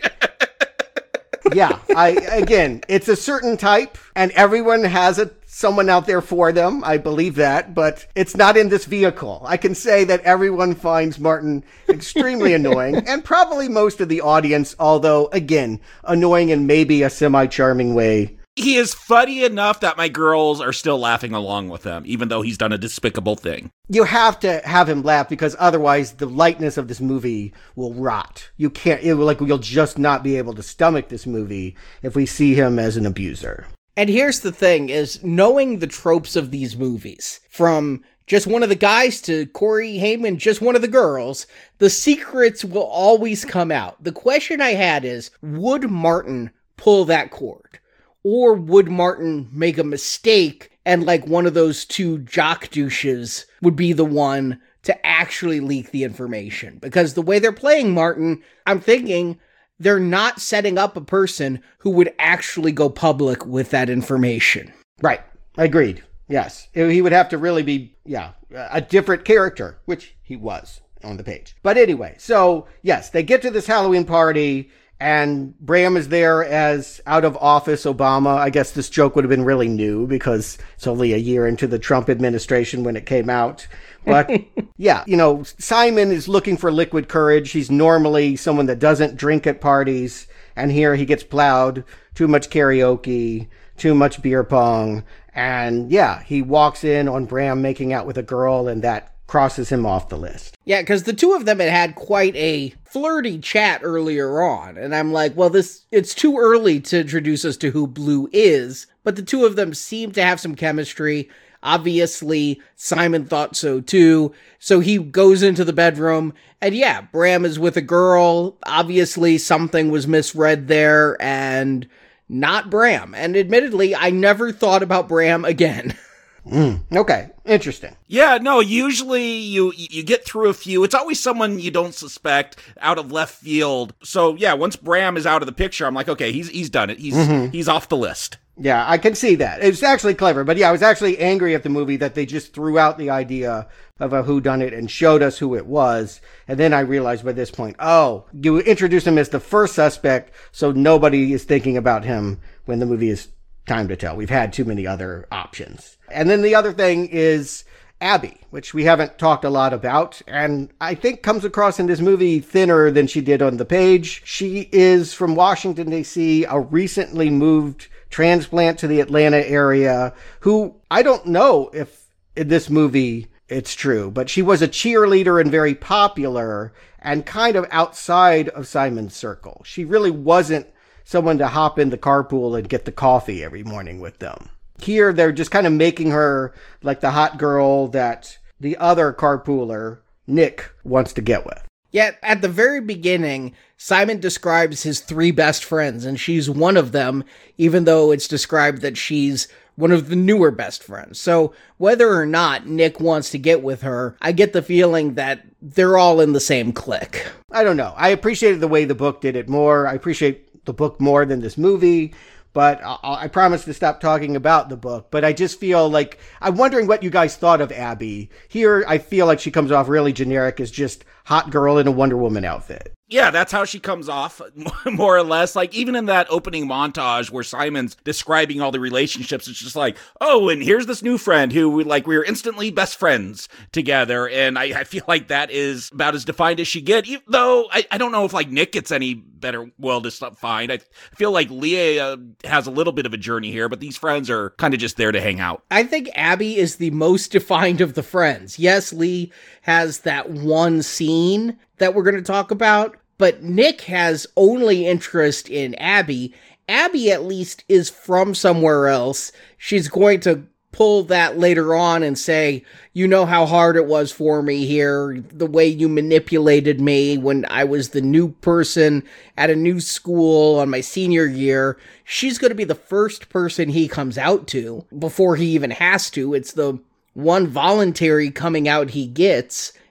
yeah, I again, it's a certain type, and everyone has a someone out there for them. I believe that, but it's not in this vehicle. I can say that everyone finds Martin extremely annoying, and probably most of the audience, although, again, annoying in maybe a semi-charming way. He is funny enough that my girls are still laughing along with him, even though he's done a despicable thing. You have to have him laugh, because otherwise the lightness of this movie will rot. You can't, it will, like, you'll just not be able to stomach this movie if we see him as an abuser. And here's the thing, is knowing the tropes of these movies, from just one of the guys to Corey Haim, just one of the girls, the secrets will always come out. The question I had is, would Martin pull that cord? Or would Martin make a mistake and like one of those two jock douches would be the one to actually leak the information? Because the way they're playing Martin, I'm thinking they're not setting up a person who would actually go public with that information. Right. Agreed. Yes. He would have to really be, yeah, a different character, which he was on the page. But anyway, so yes, they get to this Halloween party, and Bram is there as out of office Obama. I guess this joke would have been really new because it's only a year into the Trump administration when it came out. But yeah, you know, Simon is looking for liquid courage. He's normally someone that doesn't drink at parties. And here he gets plowed. Too much karaoke, too much beer pong. And yeah, he walks in on Bram making out with a girl, and that crosses him off the list. Yeah, because the two of them had had quite a flirty chat earlier on. And I'm like, well, this it's too early to introduce us to who Blue is. But the two of them seem to have some chemistry. Obviously, Simon thought so too. So he goes into the bedroom, and yeah, Bram is with a girl. Obviously, something was misread there, and not Bram. And admittedly, I never thought about Bram again. Mm, okay, interesting. Yeah, no, usually you you get through a few. It's always someone you don't suspect out of left field. So yeah, once Bram is out of the picture, I'm like, okay, he's he's done it. He's mm-hmm. he's off the list. Yeah, I can see that. It's actually clever. But yeah, I was actually angry at the movie that they just threw out the idea of a whodunit and showed us who it was. And then I realized by this point, oh, you introduce him as the first suspect, so nobody is thinking about him when the movie is time to tell. We've had too many other options. And then the other thing is Abby, which we haven't talked a lot about, and I think comes across in this movie thinner than she did on the page. She is from Washington, D C, a recently moved transplant to the Atlanta area, who I don't know if in this movie it's true, but she was a cheerleader and very popular and kind of outside of Simon's circle. She really wasn't someone to hop in the carpool and get the coffee every morning with them. Here, they're just kind of making her like the hot girl that the other carpooler, Nick, wants to get with. Yet, at the very beginning, Simon describes his three best friends, and she's one of them, even though it's described that she's one of the newer best friends. So, whether or not Nick wants to get with her, I get the feeling that they're all in the same clique. I don't know. I appreciated the way the book did it more. I appreciate the book more than this movie. But I, I promise to stop talking about the book. But I just feel like, I'm wondering what you guys thought of Abby. Here, I feel like she comes off really generic as just hot girl in a Wonder Woman outfit. Yeah, that's how she comes off, more or less. Like, even in that opening montage where Simon's describing all the relationships, it's just like, oh, and here's this new friend who, like, we were instantly best friends together. And I, I feel like that is about as defined as she gets. Even though I, I don't know if, like, Nick gets any better well-defined. I feel like Leah has a little bit of a journey here, but these friends are kind of just there to hang out. I think Abby is the most defined of the friends. Yes, Lee has that one scene that we're going to talk about, but Nick has only interest in Abby. Abby, at least, is from somewhere else. She's going to pull that later on and say, you know how hard it was for me here, the way you manipulated me when I was the new person at a new school on my senior year. She's going to be the first person he comes out to before he even has to. It's the one voluntary coming out he gets.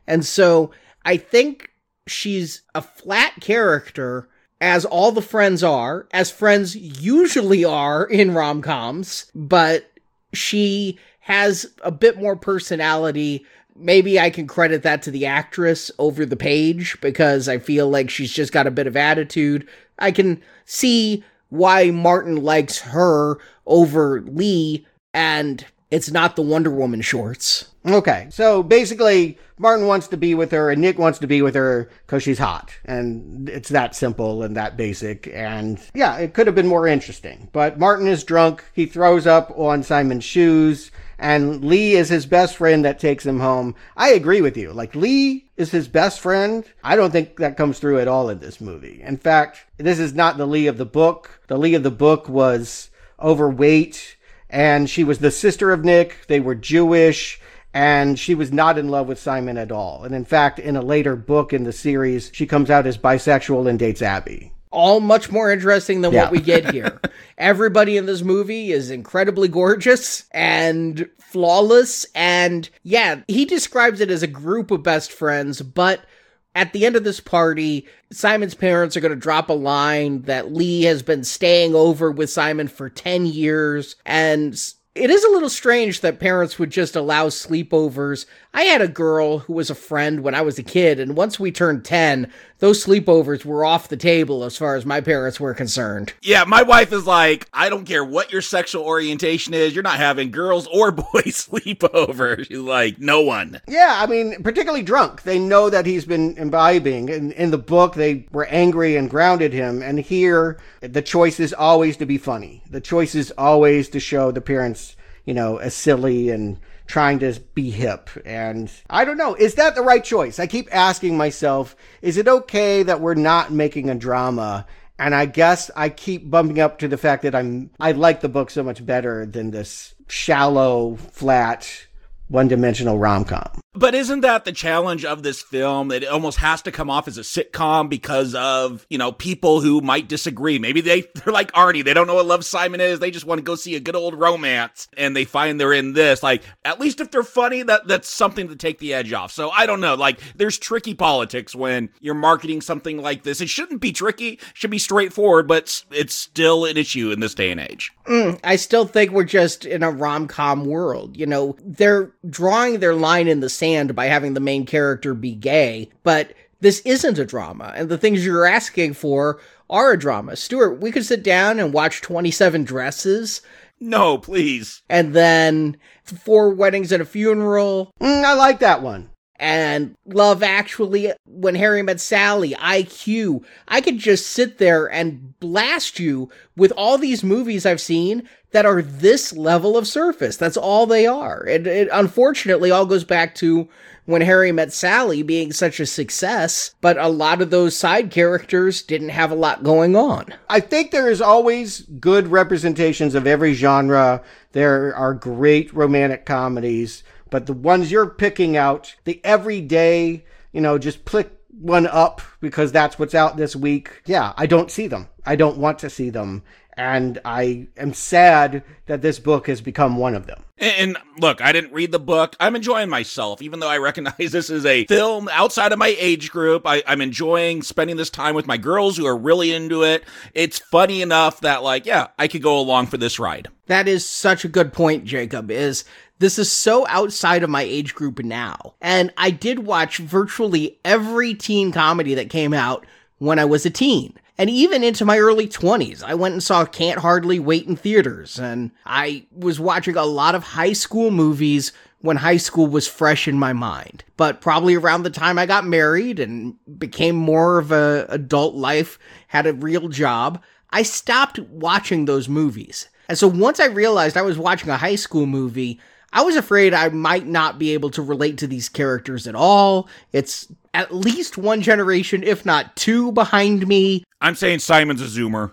And so I think she's a flat character, as all the friends are, as friends usually are in rom-coms, but she has a bit more personality. Maybe I can credit that to the actress over the page, because I feel like she's just got a bit of attitude. I can see why Martin likes her over Lee, and it's not the Wonder Woman shorts. Okay, so basically, Martin wants to be with her, and Nick wants to be with her because she's hot. And it's that simple and that basic. And yeah, it could have been more interesting. But Martin is drunk. He throws up on Simon's shoes. And Lee is his best friend that takes him home. I agree with you. Like, Lee is his best friend. I don't think that comes through at all in this movie. In fact, this is not the Lee of the book. The Lee of the book was overweight, and she was the sister of Nick. They were Jewish, and she was not in love with Simon at all. And in fact, in a later book in the series, she comes out as bisexual and dates Abby. All much more interesting than Yeah. what we get here. Everybody in this movie is incredibly gorgeous and flawless. And yeah, he describes it as a group of best friends, but at the end of this party, Simon's parents are going to drop a line that Lee has been staying over with Simon for ten years. And it is a little strange that parents would just allow sleepovers. I had a girl who was a friend when I was a kid, and once we turned ten, those sleepovers were off the table as far as my parents were concerned. Yeah, my wife is like, I don't care what your sexual orientation is, you're not having girls or boys sleep over. She's like, no one. Yeah, I mean, particularly drunk. They know that he's been imbibing. In, in the book, they were angry and grounded him. And here, the choice is always to be funny. The choice is always to show the parents, you know, as silly and trying to be hip. And I don't know, is that the right choice? I keep asking myself, is it okay that we're not making a drama? And I guess I keep bumping up to the fact that I'm, I like the book so much better than this shallow, flat, one-dimensional rom-com. But isn't that the challenge of this film? It almost has to come off as a sitcom because of, you know, people who might disagree. Maybe they, they're like Arnie. They don't know what Love, Simon is. They just want to go see a good old romance. And they find they're in this. Like, at least if they're funny, that that's something to take the edge off. So I don't know. Like, there's tricky politics when you're marketing something like this. It shouldn't be tricky. It should be straightforward, but it's still an issue in this day and age. Mm, I still think we're just in a rom-com world. You know, they're drawing their line in the sand by having the main character be gay, but this isn't a drama, and the things you're asking for are a drama. Stuart, we could sit down and watch twenty-seven Dresses. No, please. And then Four Weddings and a Funeral. Mm, I like that one. And Love Actually, When Harry Met Sally, I Q. I could just sit there and blast you with all these movies I've seen that are this level of surface. That's all they are. It, it unfortunately all goes back to When Harry Met Sally being such a success, but a lot of those side characters didn't have a lot going on. I think there is always good representations of every genre. There are great romantic comedies, but the ones you're picking out, the everyday, you know, just pick one up because that's what's out this week. Yeah, I don't see them. I don't want to see them. And I am sad that this book has become one of them. And look, I didn't read the book. I'm enjoying myself, even though I recognize this is a film outside of my age group. I, I'm enjoying spending this time with my girls who are really into it. It's funny enough that, like, yeah, I could go along for this ride. That is such a good point, Jacob, is this is so outside of my age group now. And I did watch virtually every teen comedy that came out when I was a teen. And even into my early twenties, I went and saw Can't Hardly Wait in theaters. And I was watching a lot of high school movies when high school was fresh in my mind. But probably around the time I got married and became more of a adult life, had a real job, I stopped watching those movies. And so once I realized I was watching a high school movie, I was afraid I might not be able to relate to these characters at all. It's at least one generation, if not two, behind me. I'm saying Simon's a Zoomer.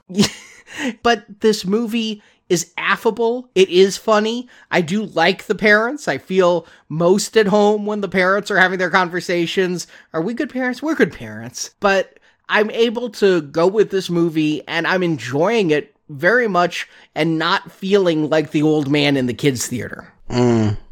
But this movie is affable. It is funny. I do like the parents. I feel most at home when the parents are having their conversations. Are we good parents? We're good parents. But I'm able to go with this movie, and I'm enjoying it very much and not feeling like the old man in the kids' theater. Mm.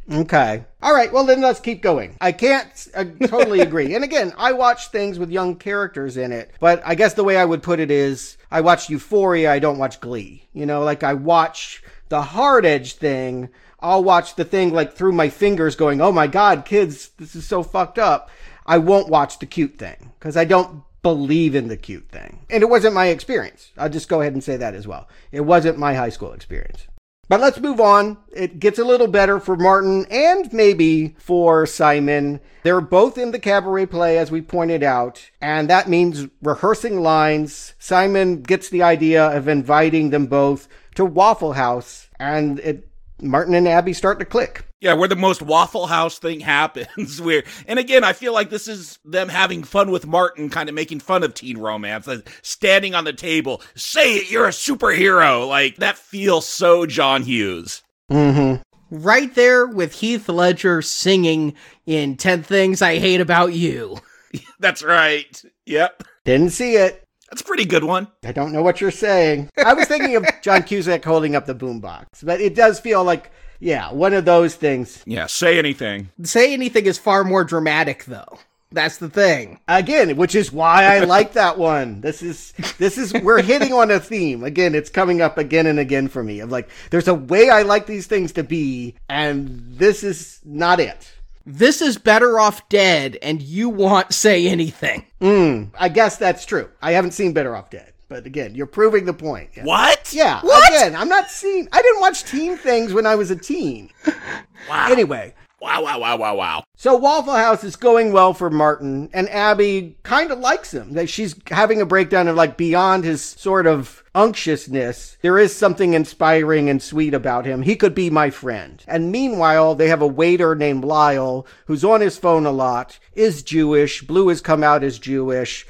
Okay. All right. Well, then let's keep going. I can't uh, totally agree. And again, I watch things with young characters in it, but I guess the way I would put it is I watch Euphoria. I don't watch Glee. You know, like I watch the hard edge thing. I'll watch the thing like through my fingers going, oh my God, kids, this is so fucked up. I won't watch the cute thing because I don't believe in the cute thing. And it wasn't my experience. I'll just go ahead and say that as well. It wasn't my high school experience. But let's move on. It gets a little better for Martin and maybe for Simon. They're both in the cabaret play, as we pointed out, and that means rehearsing lines. Simon gets the idea of inviting them both to Waffle House, and it, Martin and Abby start to click. Yeah, where the most Waffle House thing happens. Where, and again, I feel like this is them having fun with Martin, kind of making fun of teen romance, like standing on the table, say it, you're a superhero. Like, that feels so John Hughes. Mm-hmm. Right there with Heath Ledger singing in ten Things I Hate About You. That's right. Yep. Didn't see it. That's a pretty good one. I don't know what you're saying. I was thinking of John Cusack holding up the boombox, but it does feel like, yeah, one of those things. Yeah, Say Anything. Say Anything is far more dramatic, though. That's the thing. Again, which is why I like that one. This is, this is, we're hitting on a theme. Again, it's coming up again and again for me. Of like, there's a way I like these things to be, and this is not it. This is Better Off Dead, and you want Say Anything. Mm, I guess that's true. I haven't seen Better Off Dead. But again, you're proving the point. Yeah. What? Yeah. What? Again, I'm not seeing, I didn't watch teen things when I was a teen. Wow. Anyway. Wow, wow, wow, wow, wow. So Waffle House is going well for Martin, and Abby kind of likes him. Like, she's having a breakdown of like beyond his sort of unctuousness. There is something inspiring and sweet about him. He could be my friend. And meanwhile, they have a waiter named Lyle who's on his phone a lot, is Jewish. Blue has come out as Jewish,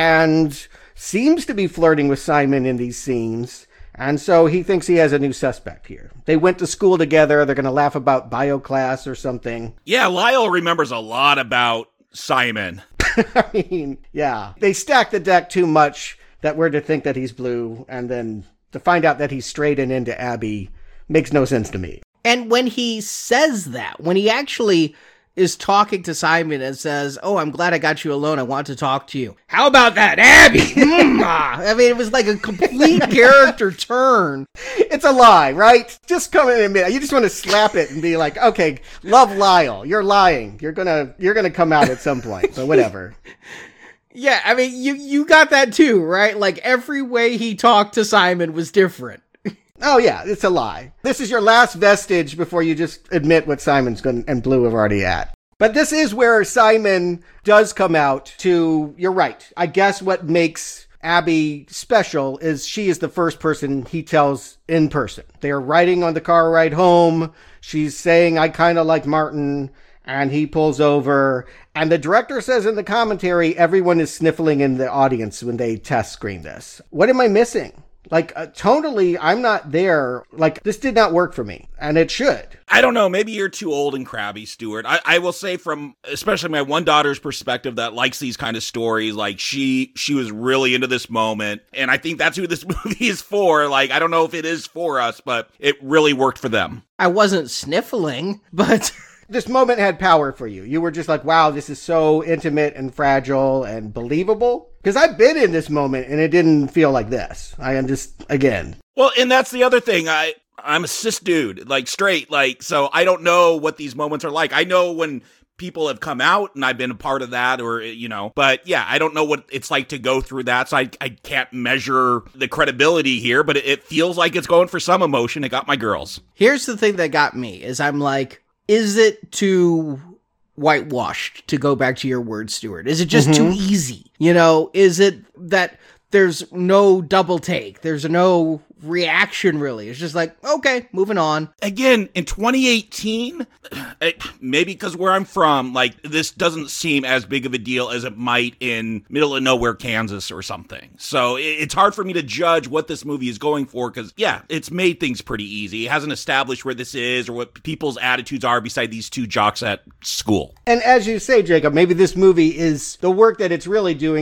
and seems to be flirting with Simon in these scenes. And so he thinks he has a new suspect here. They went to school together. They're going to laugh about bio class or something. Yeah, Lyle remembers a lot about Simon. I mean, yeah. They stack the deck too much that we're to think that he's Blue, and then to find out that he's straight and into Abby makes no sense to me. And when he says that, when he actually is talking to Simon and says, oh, I'm glad I got you alone. I want to talk to you. How about that, Abby? I mean, it was like a complete character turn. It's a lie, right? Just come in and admit it. You just want to slap it and be like, okay, love Lyle. You're lying. You're gonna, you're gonna come out at some point, but whatever. Yeah, I mean, you, you got that too, right? Like every way he talked to Simon was different. Oh, yeah, it's a lie. This is your last vestige before you just admit what Simon's going and Blue have already at. But this is where Simon does come out to, you're right, I guess what makes Abby special is she is the first person he tells in person. They're riding on the car ride home. She's saying, I kind of like Martin. And he pulls over. And the director says in the commentary, everyone is sniffling in the audience when they test screen this. What am I missing? Like, uh, tonally, I'm not there. Like, this did not work for me, and it should. I don't know. Maybe you're too old and crabby, Stuart. I, I will say from, especially my one daughter's perspective that likes these kind of stories, like, she she was really into this moment, and I think that's who this movie is for. Like, I don't know if it is for us, but it really worked for them. I wasn't sniffling, but... This moment had power for you. You were just like, wow, this is so intimate and fragile and believable. Because I've been in this moment and it didn't feel like this. I am just, again. Well, and that's the other thing. I, I'm a cis dude, like straight, like, so I don't know what these moments are like. I know when people have come out and I've been a part of that or, you know, but yeah, I don't know what it's like to go through that. So I, I can't measure the credibility here, but it, it feels like it's going for some emotion. It got my girls. Here's the thing that got me is I'm like, is it too whitewashed, to go back to your word, Stuart? Is it just mm-hmm. too easy? You know, is it that there's no double take? There's no reaction, really. It's just like, okay, moving on. Again, in twenty eighteen, maybe because where I'm from, like, this doesn't seem as big of a deal as it might in middle of nowhere, Kansas or something. So it's hard for me to judge what this movie is going for because, yeah, it's made things pretty easy. It hasn't established where this is or what people's attitudes are beside these two jocks at school. And as you say, Jacob, maybe this movie is, the work that it's really doing is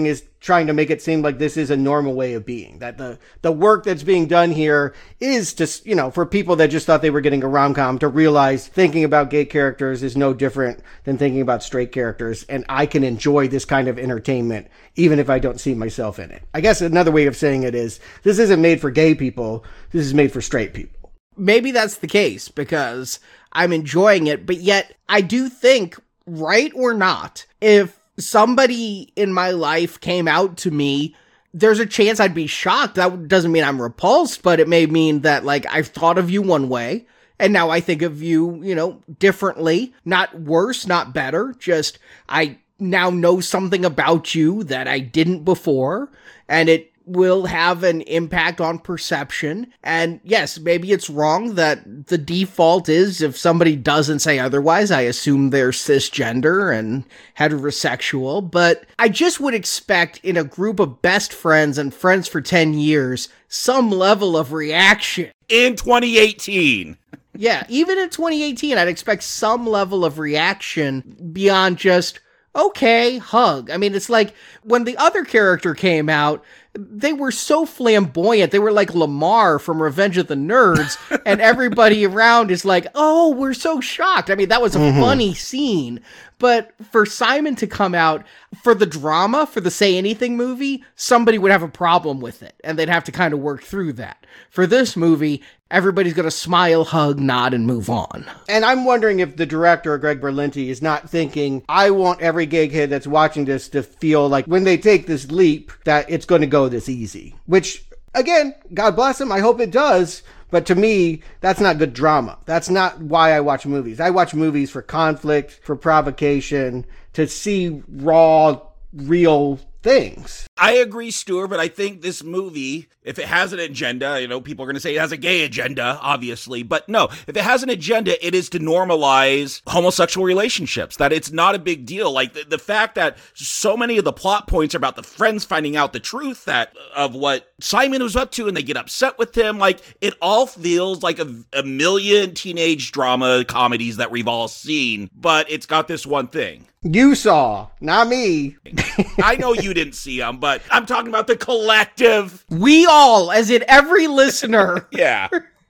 trying to make it seem like this is a normal way of being, that the, the work that's being done here is to, you know, for people that just thought they were getting a rom-com to realize thinking about gay characters is no different than thinking about straight characters. And I can enjoy this kind of entertainment even if I don't see myself in it. I guess another way of saying it is this isn't made for gay people. This is made for straight people. Maybe that's the case because I'm enjoying it, but yet I do think, right or not, if somebody in my life came out to me, there's a chance I'd be shocked. That doesn't mean I'm repulsed, but it may mean that, like, I've thought of you one way, and now I think of you, you know, differently. Not worse, not better, just I now know something about you that I didn't before, and it will have an impact on perception. And yes, maybe it's wrong that the default is if somebody doesn't say otherwise, I assume they're cisgender and heterosexual, but I just would expect in a group of best friends and friends for ten years, some level of reaction. In twenty eighteen. Yeah, even in twenty eighteen, I'd expect some level of reaction beyond just, okay, hug. I mean, it's like when the other character came out, they were so flamboyant. They were like Lamar from Revenge of the Nerds, and everybody around is like, oh, we're so shocked. I mean, that was a mm-hmm. funny scene. But for Simon to come out for the drama, for the Say Anything movie, somebody would have a problem with it, and they'd have to kind of work through that. For this movie, everybody's going to smile, hug, nod, and move on. And I'm wondering if the director, Greg Berlanti, is not thinking, I want every gay kid that's watching this to feel like when they take this leap, that it's going to go this easy. Which, again, God bless him, I hope it does. But to me, that's not good drama. That's not why I watch movies. I watch movies for conflict, for provocation, to see raw, real things. I agree, Stuart, but I think this movie, if it has an agenda, you know, people are going to say it has a gay agenda, obviously, but no, if it has an agenda, it is to normalize homosexual relationships, that it's not a big deal. Like the, the fact that so many of the plot points are about the friends finding out the truth that of what Simon was up to and they get upset with him, like it all feels like a, a million teenage drama comedies that we've all seen, but it's got this one thing. You saw, not me. I know you didn't see them, but I'm talking about the collective. We all, as in every listener. Yeah.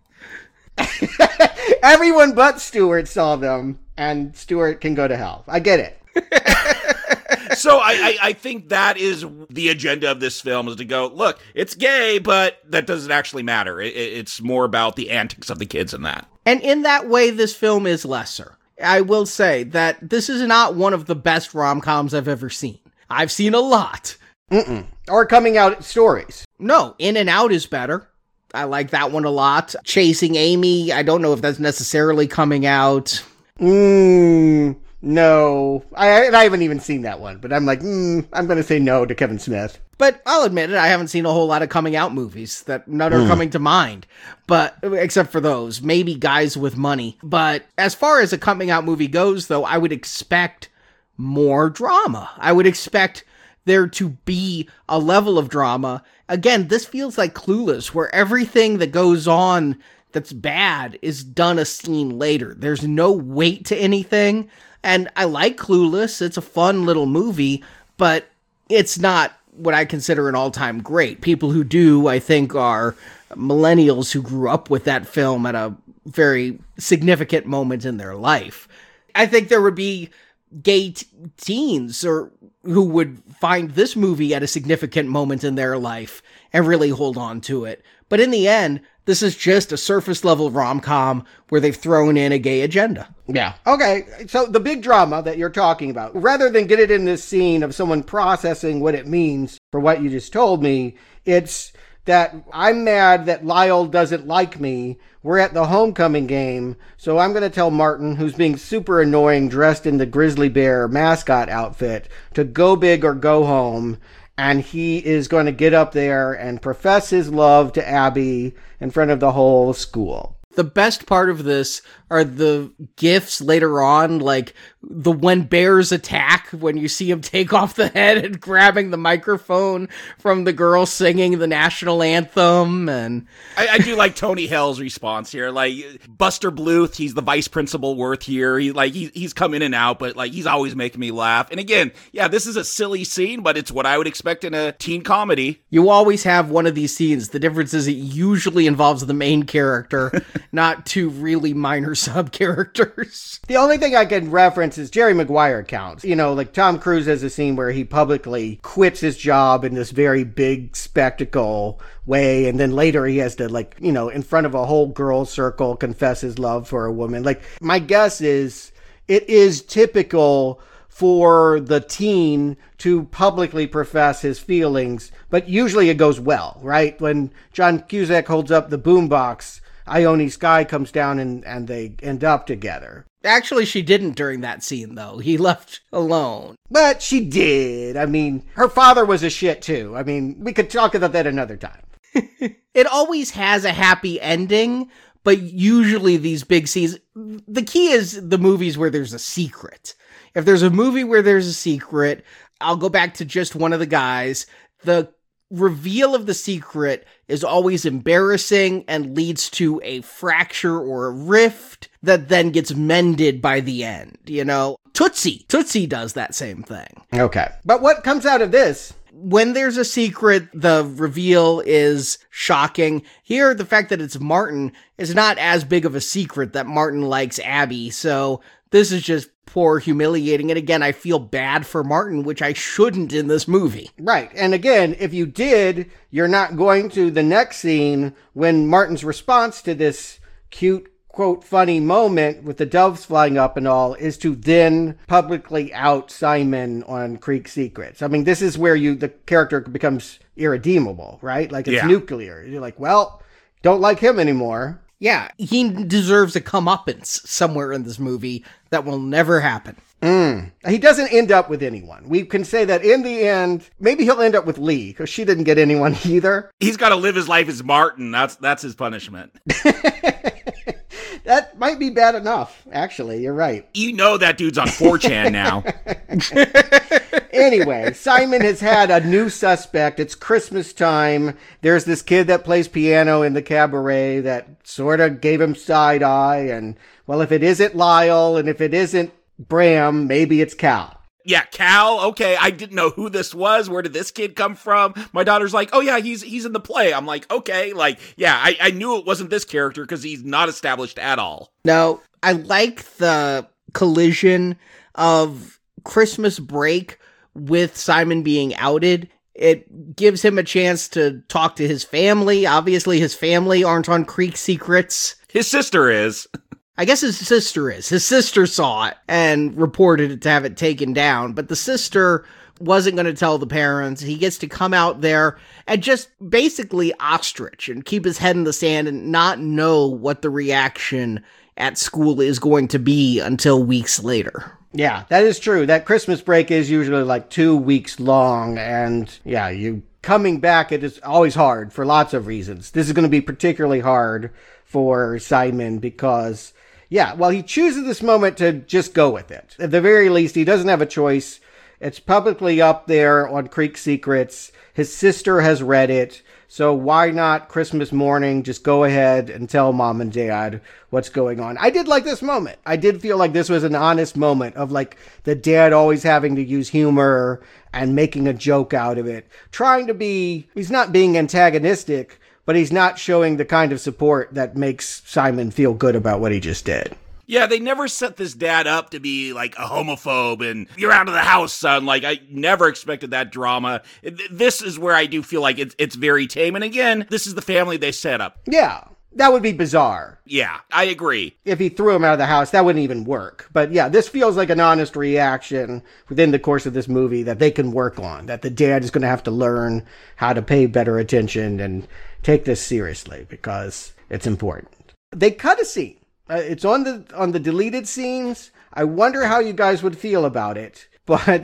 Everyone but Stuart saw them, and Stuart can go to hell. I get it. So I, I, I think that is the agenda of this film, is to go, look, it's gay, but that doesn't actually matter. It, it's more about the antics of the kids and that. And in that way, this film is lesser. I will say that this is not one of the best rom-coms I've ever seen. I've seen a lot. Mm-mm. Or coming out stories. No, In and Out is better. I like that one a lot. Chasing Amy, I don't know if that's necessarily coming out. Mm, no. I, I haven't even seen that one, but I'm like, mm, I'm going to say no to Kevin Smith. But I'll admit it, I haven't seen a whole lot of coming out movies. That none are mm. coming to mind. But except for those, maybe Guys with Money. But as far as a coming out movie goes, though, I would expect more drama. I would expect there to be a level of drama. Again, this feels like Clueless, where everything that goes on that's bad is done a scene later. There's no weight to anything. And I like Clueless. It's a fun little movie, but it's not what I consider an all-time great. People who do, I think, are millennials who grew up with that film at a very significant moment in their life. I think there would be gay t- teens or who would find this movie at a significant moment in their life and really hold on to it. But in the end, this is just a surface-level rom-com where they've thrown in a gay agenda. Yeah. Okay, so the big drama that you're talking about, rather than get it in this scene of someone processing what it means for what you just told me, it's that I'm mad that Lyle doesn't like me. We're at the homecoming game, so I'm going to tell Martin, who's being super annoying dressed in the grizzly bear mascot outfit, to go big or go home. And he is going to get up there and profess his love to Abby in front of the whole school. The best part of this are the gifs later on, like the when bears attack, when you see him take off the head and grabbing the microphone from the girl singing the national anthem. And I, I do like Tony Hell's response here. Like Buster Bluth, he's the vice principal Worth here. He like he, he's come in and out, but like he's always making me laugh. And again, yeah, this is a silly scene, but it's what I would expect in a teen comedy. You always have one of these scenes. The difference is it usually involves the main character, not two really minor sub-characters. The only thing I can reference is Jerry Maguire counts. You know, like Tom Cruise has a scene where he publicly quits his job in this very big spectacle way, and then later he has to, like, you know, in front of a whole girl circle, confess his love for a woman. Like, my guess is it is typical for the teen to publicly profess his feelings, but usually it goes well, right? When John Cusack holds up the boombox, Ione Skye comes down and, and they end up together. Actually, she didn't during that scene, though. He left alone. But she did. I mean, her father was a shit, too. I mean, we could talk about that another time. It always has a happy ending, but usually these big scenes... The key is the movies where there's a secret. If there's a movie where there's a secret, I'll go back to just one of the guys. The reveal of the secret is always embarrassing and leads to a fracture or a rift that then gets mended by the end, you know? Tootsie. Tootsie does that same thing. Okay. But what comes out of this? When there's a secret, the reveal is shocking. Here, the fact that it's Martin is not as big of a secret that Martin likes Abby, so this is just poor, humiliating. And again, I feel bad for Martin, which I shouldn't in this movie. Right. And again, if you did, you're not going to the next scene when Martin's response to this cute, quote, funny moment with the doves flying up and all is to then publicly out Simon on Creek Secrets. I mean, this is where you the character becomes irredeemable, right? Like it's yeah. nuclear. You're like, well, don't like him anymore. Yeah, he deserves a comeuppance somewhere in this movie that will never happen. Mm. He doesn't end up with anyone. We can say that in the end, maybe he'll end up with Lee, because she didn't get anyone either. He's got to live his life as Martin. That's that's his punishment. That might be bad enough, actually. You're right. You know that dude's on four chan now. Anyway, Simon has had a new suspect. It's Christmas time. There's this kid that plays piano in the cabaret that sort of gave him side eye. And, well, if it isn't Lyle and if it isn't Bram, maybe it's Cal. Yeah, Cal. Okay, I didn't know who this was. Where did this kid come from? My daughter's like, oh yeah, he's he's in the play. I'm like, okay, like, yeah, I, I knew it wasn't this character because he's not established at all. No, I like the collision of Christmas break with Simon being outed. It gives him a chance to talk to his family. Obviously, his family aren't on Creek Secrets. His sister is. I guess his sister is. His sister saw it and reported it to have it taken down, but the sister wasn't going to tell the parents. He gets to come out there and just basically ostrich and keep his head in the sand and not know what the reaction at school is going to be until weeks later. Yeah, that is true. That Christmas break is usually like two weeks long, and yeah, you coming back, it is always hard for lots of reasons. This is going to be particularly hard for Simon because, yeah, well, he chooses this moment to just go with it. At the very least, he doesn't have a choice. It's publicly up there on Creek Secrets. His sister has read it. So why not Christmas morning just go ahead and tell mom and dad what's going on? I did like this moment. I did feel like this was an honest moment of like the dad always having to use humor and making a joke out of it. Trying to be, he's not being antagonistic, but he's not showing the kind of support that makes Simon feel good about what he just did. Yeah, they never set this dad up to be like a homophobe and you're out of the house, son. Like, I never expected that drama. This is where I do feel like it's, it's very tame. And again, this is the family they set up. Yeah, that would be bizarre. Yeah, I agree. If he threw him out of the house, that wouldn't even work. But yeah, this feels like an honest reaction within the course of this movie that they can work on, that the dad is going to have to learn how to pay better attention and take this seriously because it's important. They cut a scene. Uh, it's on the on the deleted scenes. I wonder how you guys would feel about it. But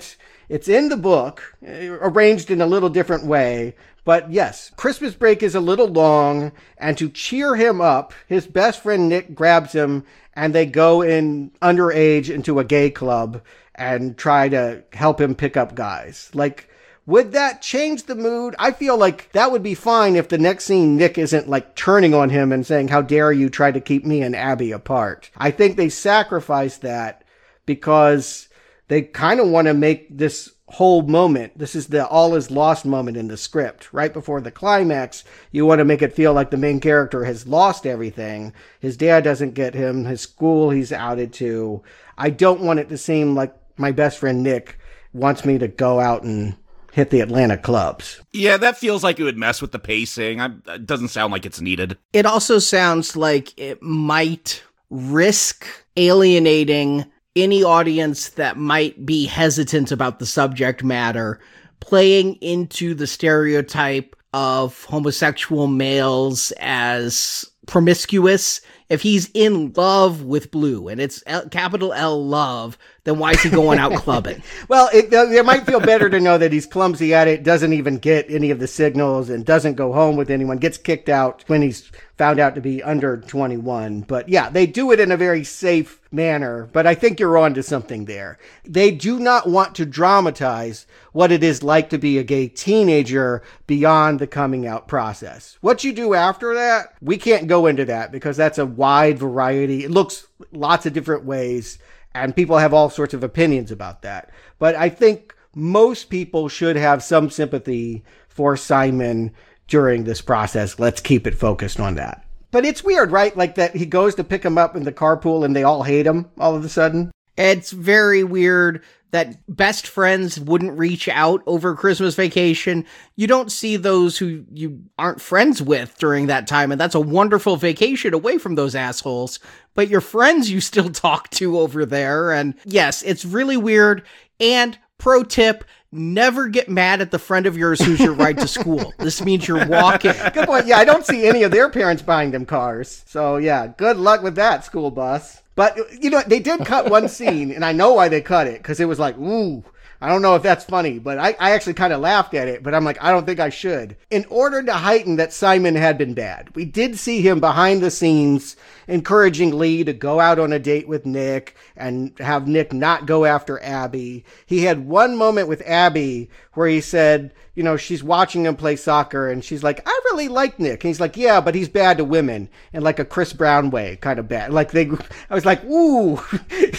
It's in the book, arranged in a little different way. But yes, Christmas break is a little long, and to cheer him up, his best friend Nick grabs him, and they go in underage into a gay club and try to help him pick up guys. Like, would that change the mood? I feel like that would be fine if the next scene Nick isn't like turning on him and saying, how dare you try to keep me and Abby apart. I think they sacrificed that because they kind of want to make this whole moment, this is the all is lost moment in the script. Right before the climax, you want to make it feel like the main character has lost everything. His dad doesn't get him, his school he's outed to. I don't want it to seem like my best friend Nick wants me to go out and hit the Atlanta clubs. Yeah, that feels like it would mess with the pacing. I, it doesn't sound like it's needed. It also sounds like it might risk alienating any audience that might be hesitant about the subject matter, playing into the stereotype of homosexual males as promiscuous. If he's in love with Blue, and it's L- capital L love, then why is he going out clubbing? Well, it, it might feel better to know that he's clumsy at it, doesn't even get any of the signals, and doesn't go home with anyone, gets kicked out when he's found out to be under twenty-one. But yeah, they do it in a very safe manner, but I think you're on to something there. They do not want to dramatize what it is like to be a gay teenager beyond the coming out process. What you do after that, we can't go into that because that's a wide variety. It looks lots of different ways, and people have all sorts of opinions about that. But I think most people should have some sympathy for Simon during this process. Let's keep it focused on that. But it's weird, right? Like that he goes to pick him up in the carpool and they all hate him all of a sudden. It's very weird that best friends wouldn't reach out over Christmas vacation. You don't see those who you aren't friends with during that time, and that's a wonderful vacation away from those assholes. But your friends you still talk to over there, and yes, it's really weird. And pro tip, never get mad at the friend of yours who's your ride to school. This means you're walking. Good point. Yeah, I don't see any of their parents buying them cars. So yeah, good luck with that, school bus. But, you know, they did cut one scene, and I know why they cut it, because it was like, ooh, I don't know if that's funny, but I, I actually kind of laughed at it, but I'm like, I don't think I should. In order to heighten that Simon had been bad, we did see him behind the scenes encouraging Lee to go out on a date with Nick and have Nick not go after Abby. He had one moment with Abby where he said, you know, she's watching him play soccer and she's like, I really like Nick. And he's like, yeah, but he's bad to women in like a Chris Brown way, kind of bad. Like they, I was like, ooh. ooh.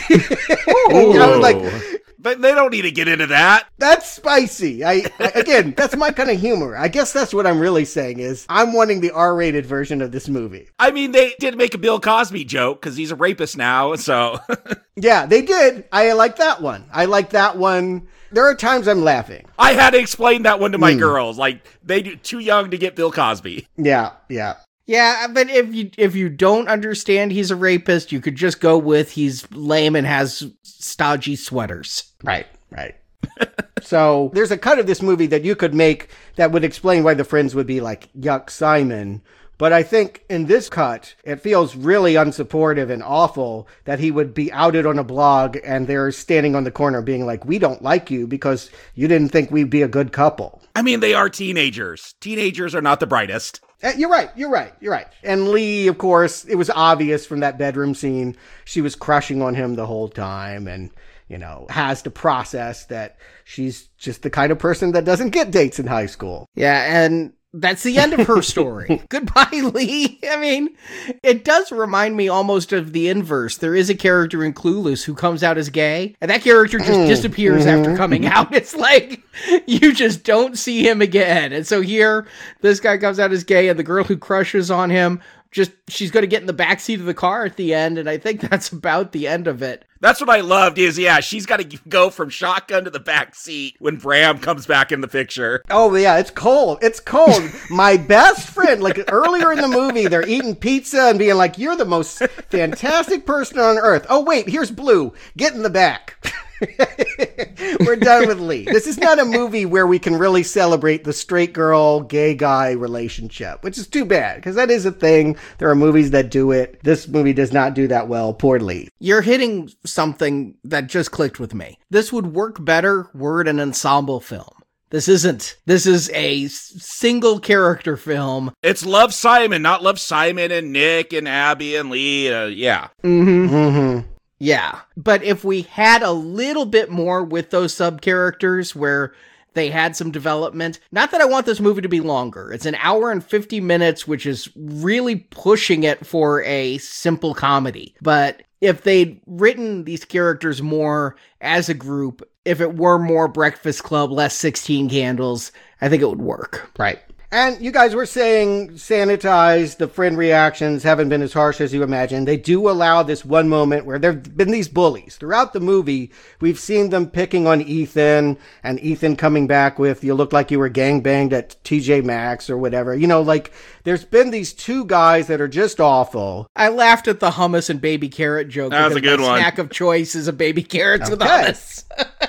I was like, but they don't need to get into that. That's spicy. I, I again, that's my kind of humor. I guess that's what I'm really saying is I'm wanting the R-rated version of this movie. I mean, they did make a Bill Cosby joke because he's a rapist now, so. Yeah, they did. I like that one. I like that one. There are times I'm laughing. I had to explain that one to my mm. girls. Like, they do too young to get Bill Cosby. Yeah, yeah. Yeah, but if you if you don't understand he's a rapist, you could just go with he's lame and has stodgy sweaters. Right, right. So there's a cut of this movie that you could make that would explain why the friends would be like, yuck, Simon. But I think in this cut, it feels really unsupportive and awful that he would be outed on a blog and they're standing on the corner being like, we don't like you because you didn't think we'd be a good couple. I mean, they are teenagers. Teenagers are not the brightest. Uh, you're right. You're right. You're right. And Lee, of course, it was obvious from that bedroom scene, she was crushing on him the whole time and, you know, has to process that she's just the kind of person that doesn't get dates in high school. Yeah, and that's the end of her story. Goodbye, Lee. I mean, it does remind me almost of the inverse. There is a character in Clueless who comes out as gay, and that character just mm. disappears mm-hmm. after coming out. It's like, you just don't see him again. And so here, this guy comes out as gay, and the girl who crushes on him, just, she's going to get in the backseat of the car at the end, and I think that's about the end of it. That's what I loved is, yeah, she's got to go from shotgun to the back seat when Bram comes back in the picture. Oh, yeah, it's cold. It's cold. My best friend, like earlier in the movie, they're eating pizza and being like, you're the most fantastic person on earth. Oh, wait, here's Blue. Get in the back. We're done with Lee. This is not a movie where we can really celebrate the straight girl, gay guy relationship, which is too bad, because that is a thing. There are movies that do it. This movie does not do that well. Poor Lee. You're hitting something that just clicked with me. This would work better were it an ensemble film. This isn't. This is a single character film. It's Love Simon, not Love Simon and Nick and Abby and Lee. Uh, yeah. Mm-hmm. Mm-hmm. Yeah. But if we had a little bit more with those sub-characters where they had some development, not that I want this movie to be longer. It's an hour and fifty minutes, which is really pushing it for a simple comedy. But if they'd written these characters more as a group, if it were more Breakfast Club, less sixteen Candles, I think it would work. Right. And you guys were saying sanitized, the friend reactions haven't been as harsh as you imagined. They do allow this one moment where there have been these bullies. Throughout the movie, we've seen them picking on Ethan, and Ethan coming back with, you look like you were gangbanged at T J Maxx or whatever. You know, like, there's been these two guys that are just awful. I laughed at the hummus and baby carrot joke. That was a good my one. Snack of choice is a baby carrots Okay. with hummus.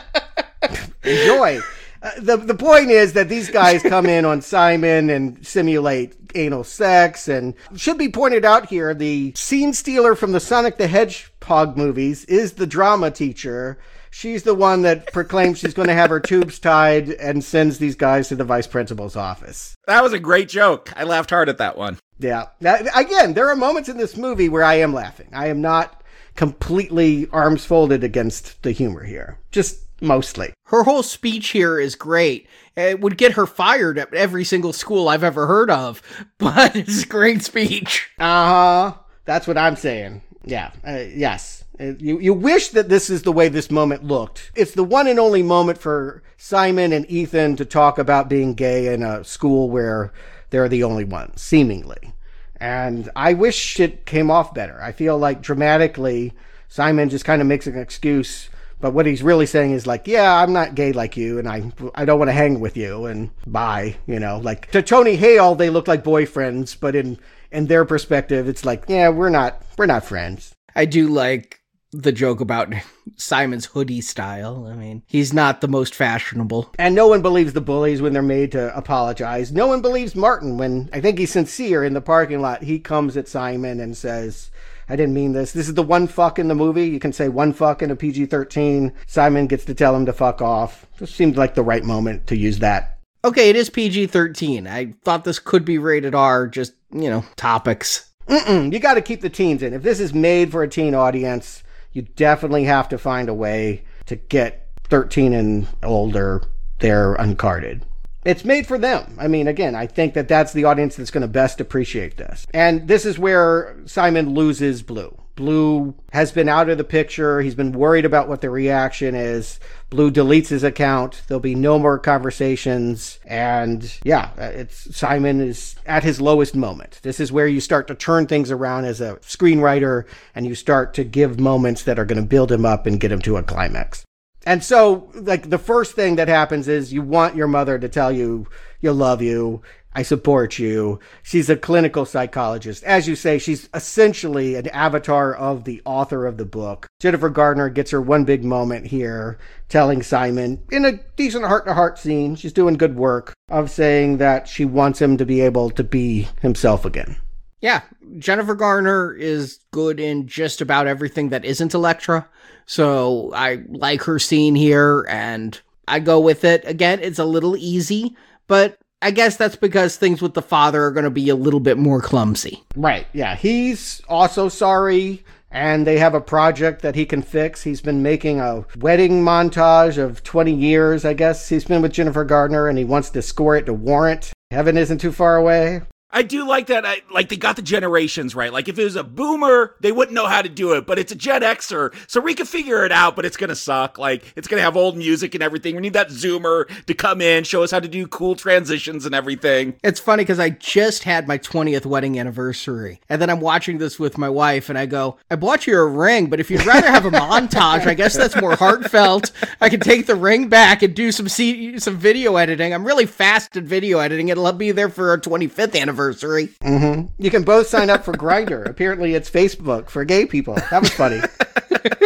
Enjoy. Uh, the the point is that these guys come in on Simon and simulate anal sex, and should be pointed out here, the scene stealer from the Sonic the Hedgehog movies is the drama teacher. She's the one that proclaims she's going to have her tubes tied and sends these guys to the vice principal's office. That was a great joke. I laughed hard at that one. Yeah. Now, again, there are moments in this movie where I am laughing. I am not completely arms folded against the humor here. Just mostly. Her whole speech here is great. It would get her fired at every single school I've ever heard of, but it's a great speech. Uh-huh. That's what I'm saying. Yeah. Uh, yes. Uh, you, you wish that this is the way this moment looked. It's the one and only moment for Simon and Ethan to talk about being gay in a school where they're the only ones, seemingly. And I wish it came off better. I feel like dramatically, Simon just kind of makes an excuse. But what he's really saying is like, yeah, I'm not gay like you, and I I don't want to hang with you, and bye, you know. Like, to Tony Hale, they look like boyfriends, but in, in their perspective, it's like, yeah, we're not we're not friends. I do like the joke about Simon's hoodie style. I mean, he's not the most fashionable. And no one believes the bullies when they're made to apologize. No one believes Martin when, I think he's sincere in the parking lot. He comes at Simon and says, I didn't mean this. This is the one fuck in the movie. You can say one fuck in a P G thirteen. Simon gets to tell him to fuck off. Just seemed like the right moment to use that. Okay, it is P G thirteen. I thought this could be rated R, just, you know, topics. Mm-mm. You got to keep the teens in. If this is made for a teen audience, you definitely have to find a way to get thirteen and older there uncarded. It's made for them. I mean, again, I think that that's the audience that's going to best appreciate this. And this is where Simon loses Blue. Blue has been out of the picture. He's been worried about what the reaction is. Blue deletes his account. There'll be no more conversations. And yeah, it's Simon is at his lowest moment. This is where you start to turn things around as a screenwriter, and you start to give moments that are going to build him up and get him to a climax. And so, like, the first thing that happens is you want your mother to tell you, you love you, I support you. She's a clinical psychologist. As you say, she's essentially an avatar of the author of the book. Jennifer Gardner gets her one big moment here, telling Simon, in a decent heart-to-heart scene, she's doing good work, of saying that she wants him to be able to be himself again. Yeah, Jennifer Garner is good in just about everything that isn't Elektra. So I like her scene here, and I go with it. Again, it's a little easy, but I guess that's because things with the father are going to be a little bit more clumsy. Right, yeah. He's also sorry, and they have a project that he can fix. He's been making a wedding montage of twenty years, I guess. He's been with Jennifer Gardner, and he wants to score it to Warrant. Heaven isn't too far away. I do like that. I, like they got the generations right. Like if it was a boomer, they wouldn't know how to do it, but it's a Gen Xer, so we can figure it out, but it's going to suck. Like it's going to have old music and everything. We need that Zoomer to come in, show us how to do cool transitions and everything. It's funny because I just had my twentieth wedding anniversary, and then I'm watching this with my wife, and I go, I bought you a ring, but if you'd rather have a montage, I guess that's more heartfelt. I can take the ring back and do some C- some video editing. I'm really fast at video editing. It'll be there for our twenty-fifth anniversary. Mm-hmm. You can both sign up for Grindr. Apparently it's Facebook for gay people. That was funny.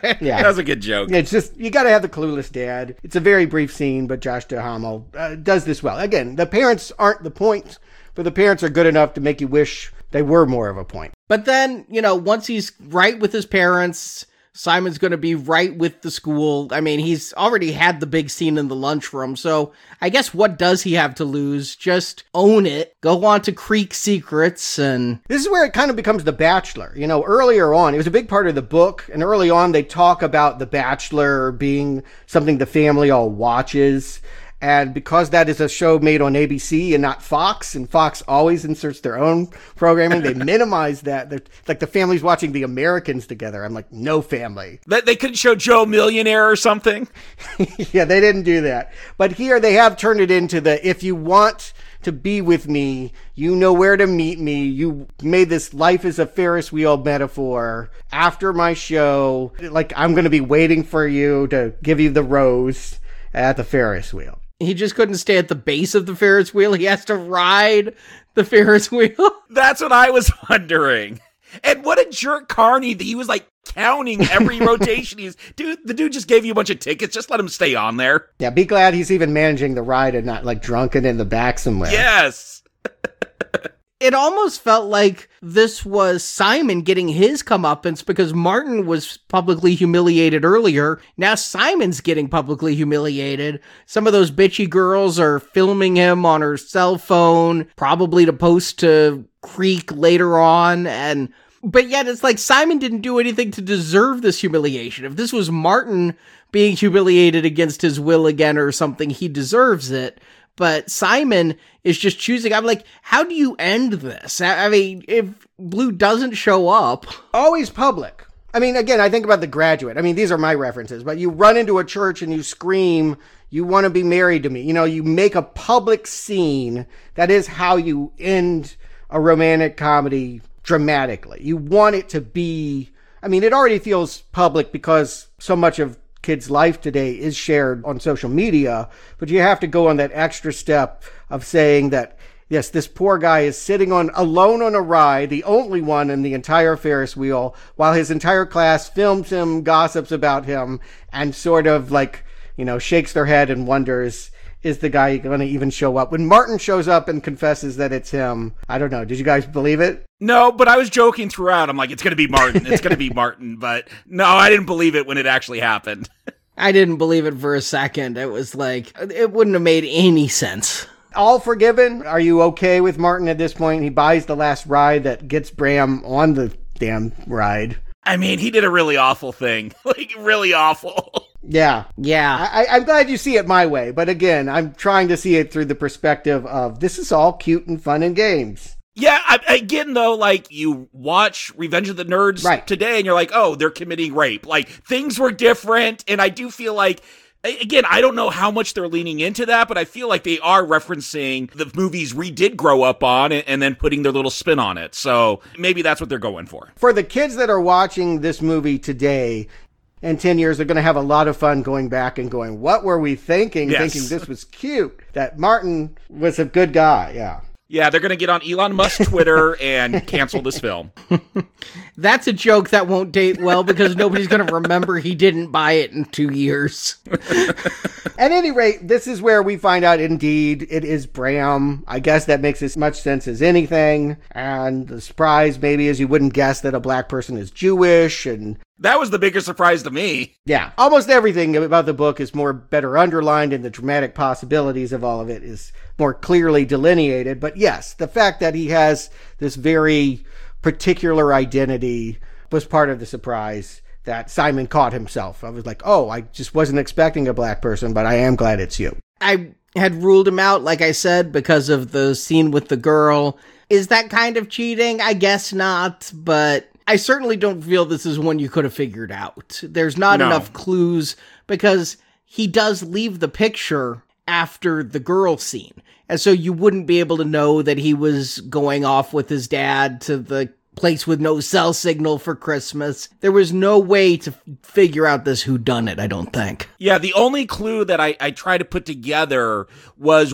Yeah. That was a good joke. It's just, you got to have the clueless dad. It's a very brief scene, but Josh Duhamel uh, does this well. Again, the parents aren't the point, but the parents are good enough to make you wish they were more of a point. But then, you know, once he's right with his parents, Simon's going to be right with the school. I mean, he's already had the big scene in the lunchroom, so I guess what does he have to lose? Just own it, go on to Creek Secrets, and... This is where it kind of becomes The Bachelor. You know, earlier on, it was a big part of the book, and early on they talk about The Bachelor being something the family all watches. And because that is a show made on A B C and not Fox, and Fox always inserts their own programming, they minimize that. They're, like the family's watching The Americans together. I'm like, no family. That they couldn't show Joe Millionaire or something? Yeah, they didn't do that. But here they have turned it into the, if you want to be with me, you know where to meet me. You made this life is a Ferris wheel metaphor. After my show, like I'm going to be waiting for you to give you the rose at the Ferris wheel. He just couldn't stay at the base of the Ferris wheel. He has to ride the Ferris wheel. That's what I was wondering. And what a jerk Carney that he was like counting every rotation. He's dude, the dude just gave you a bunch of tickets. Just let him stay on there. Yeah, be glad he's even managing the ride and not like drunken in the back somewhere. Yes. It almost felt like this was Simon getting his comeuppance because Martin was publicly humiliated earlier. Now Simon's getting publicly humiliated. Some of those bitchy girls are filming him on her cell phone, probably to post to Creek later on. And but yet it's like Simon didn't do anything to deserve this humiliation. If this was Martin being humiliated against his will again or something, he deserves it. But Simon is just choosing. I'm like, how do you end this? I mean, if Blue doesn't show up. Always public. I mean, again, I think about The Graduate. I mean, these are my references, but you run into a church and you scream, you want to be married to me. You know, you make a public scene. That is how you end a romantic comedy dramatically. You want it to be, I mean, it already feels public because so much of kids' life today is shared on social media, but you have to go on that extra step of saying that, yes, this poor guy is sitting on alone on a ride, the only one in the entire Ferris wheel, while his entire class films him, gossips about him, and sort of like, you know, shakes their head and wonders, is the guy going to even show up? When Martin shows up and confesses that it's him, I don't know. Did you guys believe it? No, but I was joking throughout. I'm like, it's going to be Martin. It's going to be Martin. But no, I didn't believe it when it actually happened. I didn't believe it for a second. It was like, it wouldn't have made any sense. All forgiven? Are you okay with Martin at this point? He buys the last ride that gets Bram on the damn ride. I mean, he did a really awful thing. Like, really awful. Yeah. Yeah. I, I'm glad you see it my way. But again, I'm trying to see it through the perspective of this is all cute and fun and games. Yeah, I, again, though, like, you watch Revenge of the Nerds right. today, and you're like, oh, they're committing rape. Like, things were different, and I do feel like, again, I don't know how much they're leaning into that, but I feel like they are referencing the movies we did grow up on and, and then putting their little spin on it. So maybe that's what they're going for. For the kids that are watching this movie today, in ten years, they're going to have a lot of fun going back and going, what were we thinking? Yes. Thinking this was cute. That Martin was a good guy. Yeah. Yeah, they're going to get on Elon Musk's Twitter and cancel this film. That's a joke that won't date well because nobody's going to remember he didn't buy it in two years. At any rate, this is where we find out indeed it is Bram. I guess that makes as much sense as anything. And the surprise maybe is you wouldn't guess that a black person is Jewish. And that was the biggest surprise to me. Yeah, almost everything about the book is more better underlined, and the dramatic possibilities of all of it is more clearly delineated. But yes, the fact that he has this very particular identity was part of the surprise that Simon caught himself. I was like, oh, I just wasn't expecting a black person, but I am glad it's you. I had ruled him out, like I said, because of the scene with the girl. Is that kind of cheating? I guess not, but I certainly don't feel this is one you could have figured out. There's not No. enough clues because he does leave the picture after the girl scene. And so you wouldn't be able to know that he was going off with his dad to the place with no cell signal for Christmas. There was no way to f- figure out this whodunit, I don't think. Yeah, the only clue that I, I tried to put together was when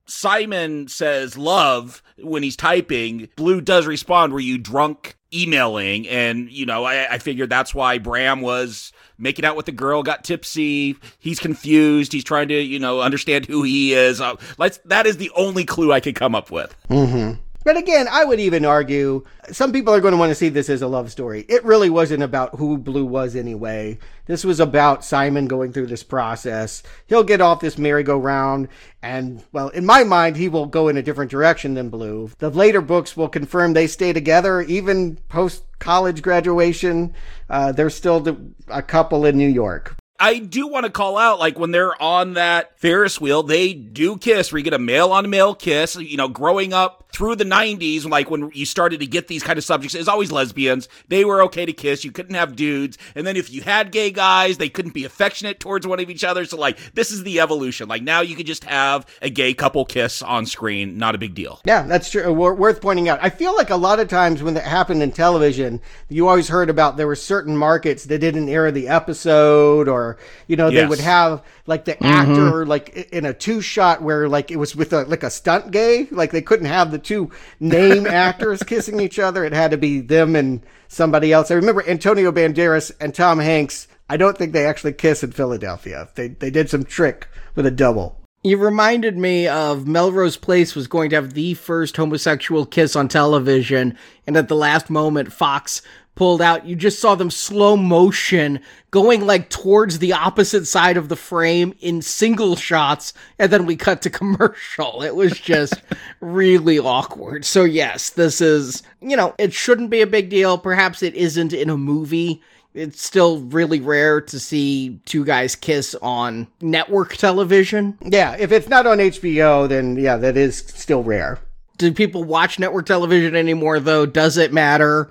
Simon says love when he's typing, Blue does respond, were you drunk emailing? And, you know, I, I figured that's why Bram was making out with the girl, got tipsy. He's confused. He's trying to, you know, understand who he is. Uh, let's, that is the only clue I could come up with. Mm-hmm. But again, I would even argue, some people are going to want to see this as a love story. It really wasn't about who Blue was anyway. This was about Simon going through this process. He'll get off this merry-go-round, and, well, in my mind, he will go in a different direction than Blue. The later books will confirm they stay together, even post-college graduation. Uh, they're still a couple in New York. I do want to call out, like, when they're on that Ferris wheel, they do kiss, where you get a male-on-male kiss. You know, growing up through the nineties, like, when you started to get these kind of subjects, it's always lesbians. They were okay to kiss. You couldn't have dudes. And then if you had gay guys, they couldn't be affectionate towards one of each other. So, like, this is the evolution. Like, now you could just have a gay couple kiss on screen. Not a big deal. Yeah, that's true. Worth pointing out. I feel like a lot of times when that happened in television, you always heard about there were certain markets that didn't air the episode, or, you know, they Yes. would have, like, the actor, like, in a two-shot where, like, it was with, a, like, a stunt gay. Like, they couldn't have the two name actors kissing each other. It had to be them and somebody else. I remember Antonio Banderas and Tom Hanks. I don't think they actually kiss in Philadelphia. They they did some trick with a double. You reminded me of Melrose Place was going to have the first homosexual kiss on television, and at the last moment, Fox pulled out. You just saw them slow motion going like towards the opposite side of the frame in single shots, and then we cut to commercial. It was just really awkward. So yes, this is, you know, it shouldn't be a big deal. Perhaps it isn't in a movie. It's still really rare to see two guys kiss on network television. Yeah, if it's not on H B O, then yeah, that is still rare. Do people watch network television anymore, though? Does it matter?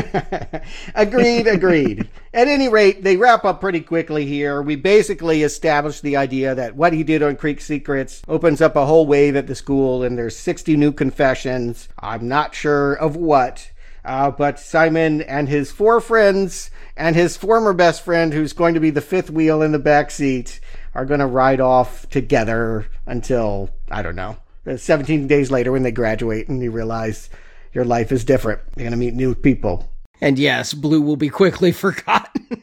Agreed, agreed. At any rate, they wrap up pretty quickly here. We basically established the idea that what he did on Creek Secrets opens up a whole wave at the school, and there's sixty new confessions. I'm not sure of what, uh, but Simon and his four friends and his former best friend, who's going to be the fifth wheel in the back seat, are going to ride off together until, I don't know, seventeen days later when they graduate and you realize your life is different. You're going to meet new people. And yes, Blue will be quickly forgotten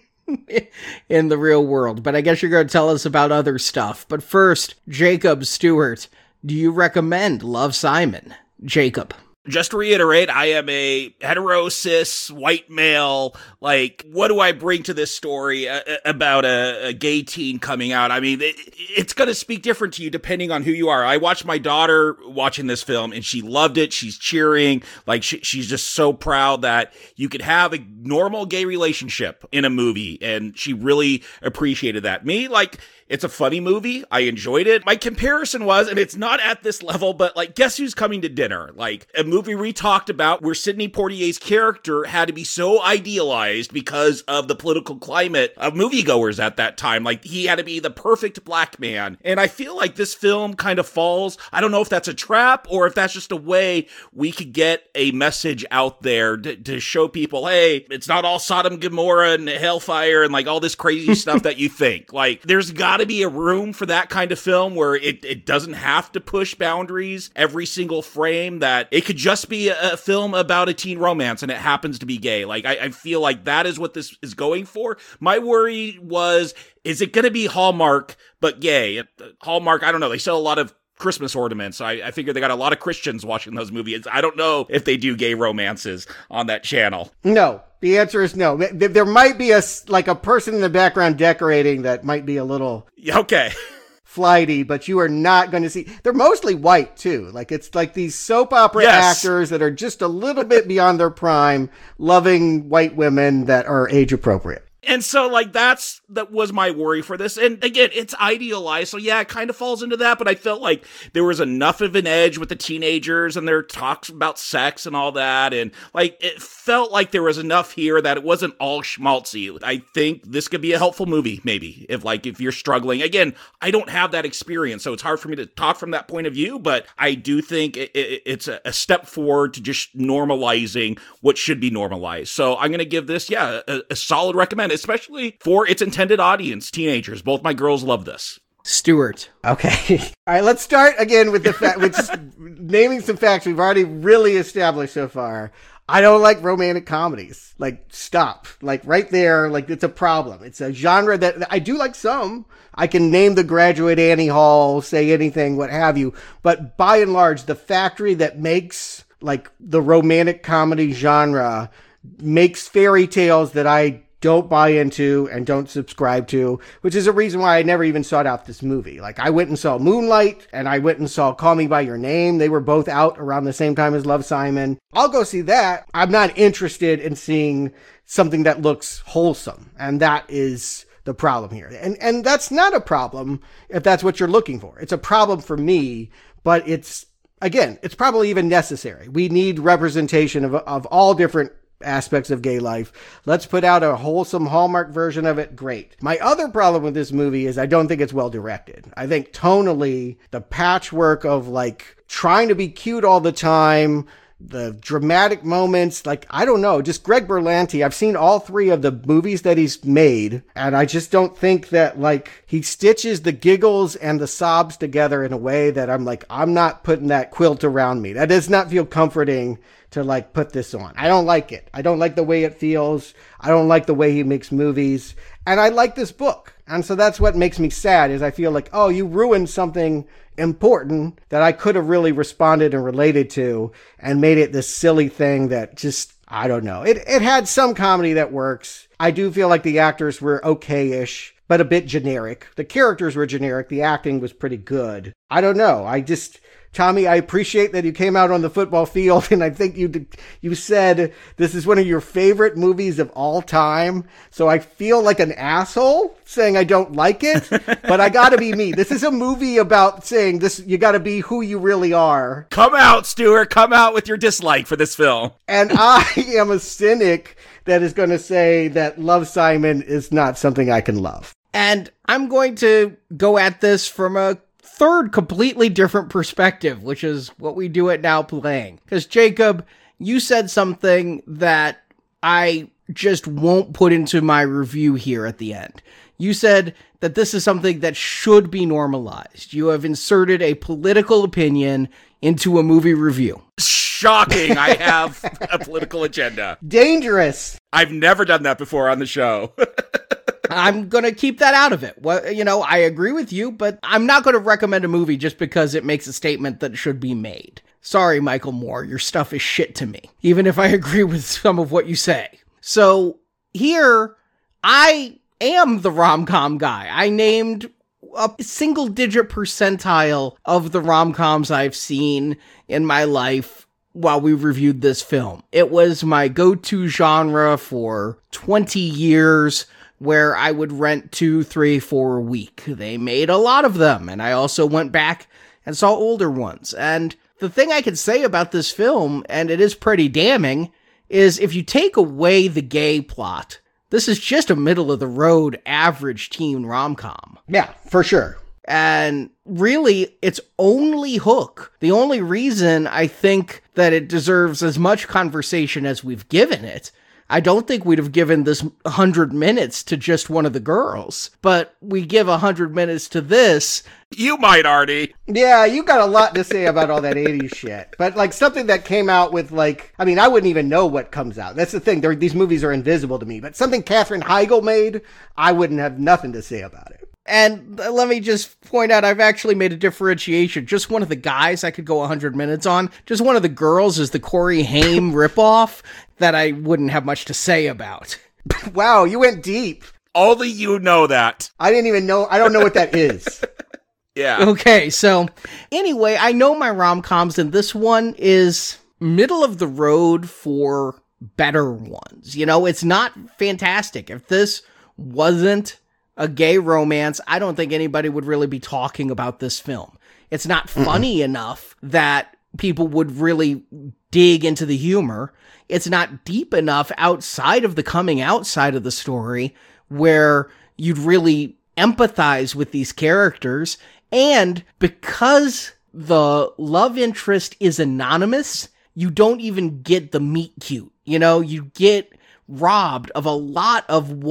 in the real world. But I guess you're going to tell us about other stuff. But first, Jacob Stewart, do you recommend Love, Simon? Jacob. Just to reiterate, I am a hetero, cis, white male. Like, what do I bring to this story uh, about a, a gay teen coming out? I mean, it, it's going to speak different to you depending on who you are. I watched my daughter watching this film, and she loved it. She's cheering. Like, she, she's just so proud that you could have a normal gay relationship in a movie, and she really appreciated that. Me, like, it's a funny movie. I enjoyed it. My comparison was, and it's not at this level, but like, guess who's coming to dinner? Like a movie we talked about where Sidney Poitier's character had to be so idealized because of the political climate of moviegoers at that time. Like he had to be the perfect black man. And I feel like this film kind of falls. I don't know if that's a trap or if that's just a way we could get a message out there to, to show people, hey, it's not all Sodom, Gomorrah and hellfire and like all this crazy stuff that you think. Like there's got to be a room for that kind of film where it, it doesn't have to push boundaries every single frame, that it could just be a, a film about a teen romance and it happens to be gay. Like I, I feel like that is what this is going for. My worry was, is it going to be Hallmark but gay? Hallmark, I don't know, they sell a lot of Christmas ornaments. I, I figure they got a lot of Christians watching those movies. I don't know if they do gay romances on that channel. No. The answer is no. There might be a, like a person in the background decorating that might be a little okay flighty, but you are not going to see. They're mostly white too. Like it's like these soap opera yes. actors that are just a little bit beyond their prime, loving white women that are age appropriate. And so, like, that's, that was my worry for this. And again, it's idealized. So yeah, it kind of falls into that, but I felt like there was enough of an edge with the teenagers and their talks about sex and all that. And like, it felt like there was enough here that it wasn't all schmaltzy. I think this could be a helpful movie, maybe, if like, if you're struggling. Again, I don't have that experience, so it's hard for me to talk from that point of view, but I do think it, it, it's a, a step forward to just normalizing what should be normalized. So I'm going to give this, yeah, a, a solid recommend, especially for its intended audience, teenagers. Both my girls love this. Stuart. Okay. All right, let's start again with the fact, with just naming some facts we've already really established so far. I don't like romantic comedies. Like, stop. Like, right there, like, it's a problem. It's a genre that I do like some. I can name The Graduate, Annie Hall, Say Anything, what have you. But by and large, the factory that makes, like, the romantic comedy genre makes fairy tales that I don't buy into and don't subscribe to, which is a reason why I never even sought out this movie. Like, I went and saw Moonlight, and I went and saw Call Me By Your Name. They were both out around the same time as Love, Simon. I'll go see that. I'm not interested in seeing something that looks wholesome, and that is the problem here. And and that's not a problem if that's what you're looking for. It's a problem for me, but it's, again, it's probably even necessary. We need representation of of all different aspects of gay life. Let's put out a wholesome Hallmark version of it. Great. My other problem with this movie is I don't think it's well directed. I think tonally, the patchwork of like trying to be cute all the time, the dramatic moments, like, I don't know, just Greg Berlanti. I've seen all three of the movies that he's made, and I just don't think that, like, he stitches the giggles and the sobs together in a way that I'm like, I'm not putting that quilt around me. That does not feel comforting to, like, put this on. I don't like it. I don't like the way it feels. I don't like the way he makes movies. And I like this book. And so that's what makes me sad, is I feel like, oh, you ruined something important that I could have really responded and related to and made it this silly thing that just, I don't know. It it had some comedy that works. I do feel like the actors were okay-ish, but a bit generic. The characters were generic. The acting was pretty good. I don't know. I just... Tommy, I appreciate that you came out on the football field, and I think you you said this is one of your favorite movies of all time. So I feel like an asshole saying I don't like it, but I gotta be me. This is a movie about saying this. You gotta be who you really are. Come out, Stuart. Come out with your dislike for this film. And I am a cynic that is going to say that Love, Simon is not something I can love. And I'm going to go at this from a third completely different perspective, which is what we do at Now Playing. Because Jacob, you said something that I just won't put into my review here at the end. You said that this is something that should be normalized. You have inserted a political opinion into a movie review. Shocking. I have a political agenda. Dangerous. I've never done that before on the show. I'm going to keep that out of it. Well, you know, I agree with you, but I'm not going to recommend a movie just because it makes a statement that should be made. Sorry, Michael Moore, your stuff is shit to me, even if I agree with some of what you say. So here, I am the rom-com guy. I named a single-digit percentile of the rom-coms I've seen in my life while we reviewed this film. It was my go-to genre for twenty years, where I would rent two, three, four a week. They made a lot of them, and I also went back and saw older ones. And the thing I can say about this film, and it is pretty damning, is if you take away the gay plot, this is just a middle-of-the-road average teen rom-com. Yeah, for sure. And really, its only hook, the only reason I think that it deserves as much conversation as we've given it, I don't think we'd have given this one hundred minutes to just one of the girls, but we give one hundred minutes to this. You might, Artie. Yeah, you got a lot to say about all that eighties shit. But, like, something that came out with, like, I mean, I wouldn't even know what comes out. That's the thing. They're, these movies are invisible to me. But something Katherine Heigl made, I wouldn't have nothing to say about it. And let me just point out, I've actually made a differentiation. Just one of the guys I could go one hundred minutes on. Just one of the girls is the Corey Haim ripoff that I wouldn't have much to say about. Wow, you went deep. Only you know that. I didn't even know. I don't know what that is. Yeah. Okay, so anyway, I know my rom-coms, and this one is middle of the road for better ones. You know, it's not fantastic. If this wasn't a gay romance, I don't think anybody would really be talking about this film. It's not funny mm-hmm. enough that people would really dig into the humor. It's not deep enough outside of the coming out side of the story where you'd really empathize with these characters. And because the love interest is anonymous, you don't even get the meet cute. You know, you get robbed of a lot of what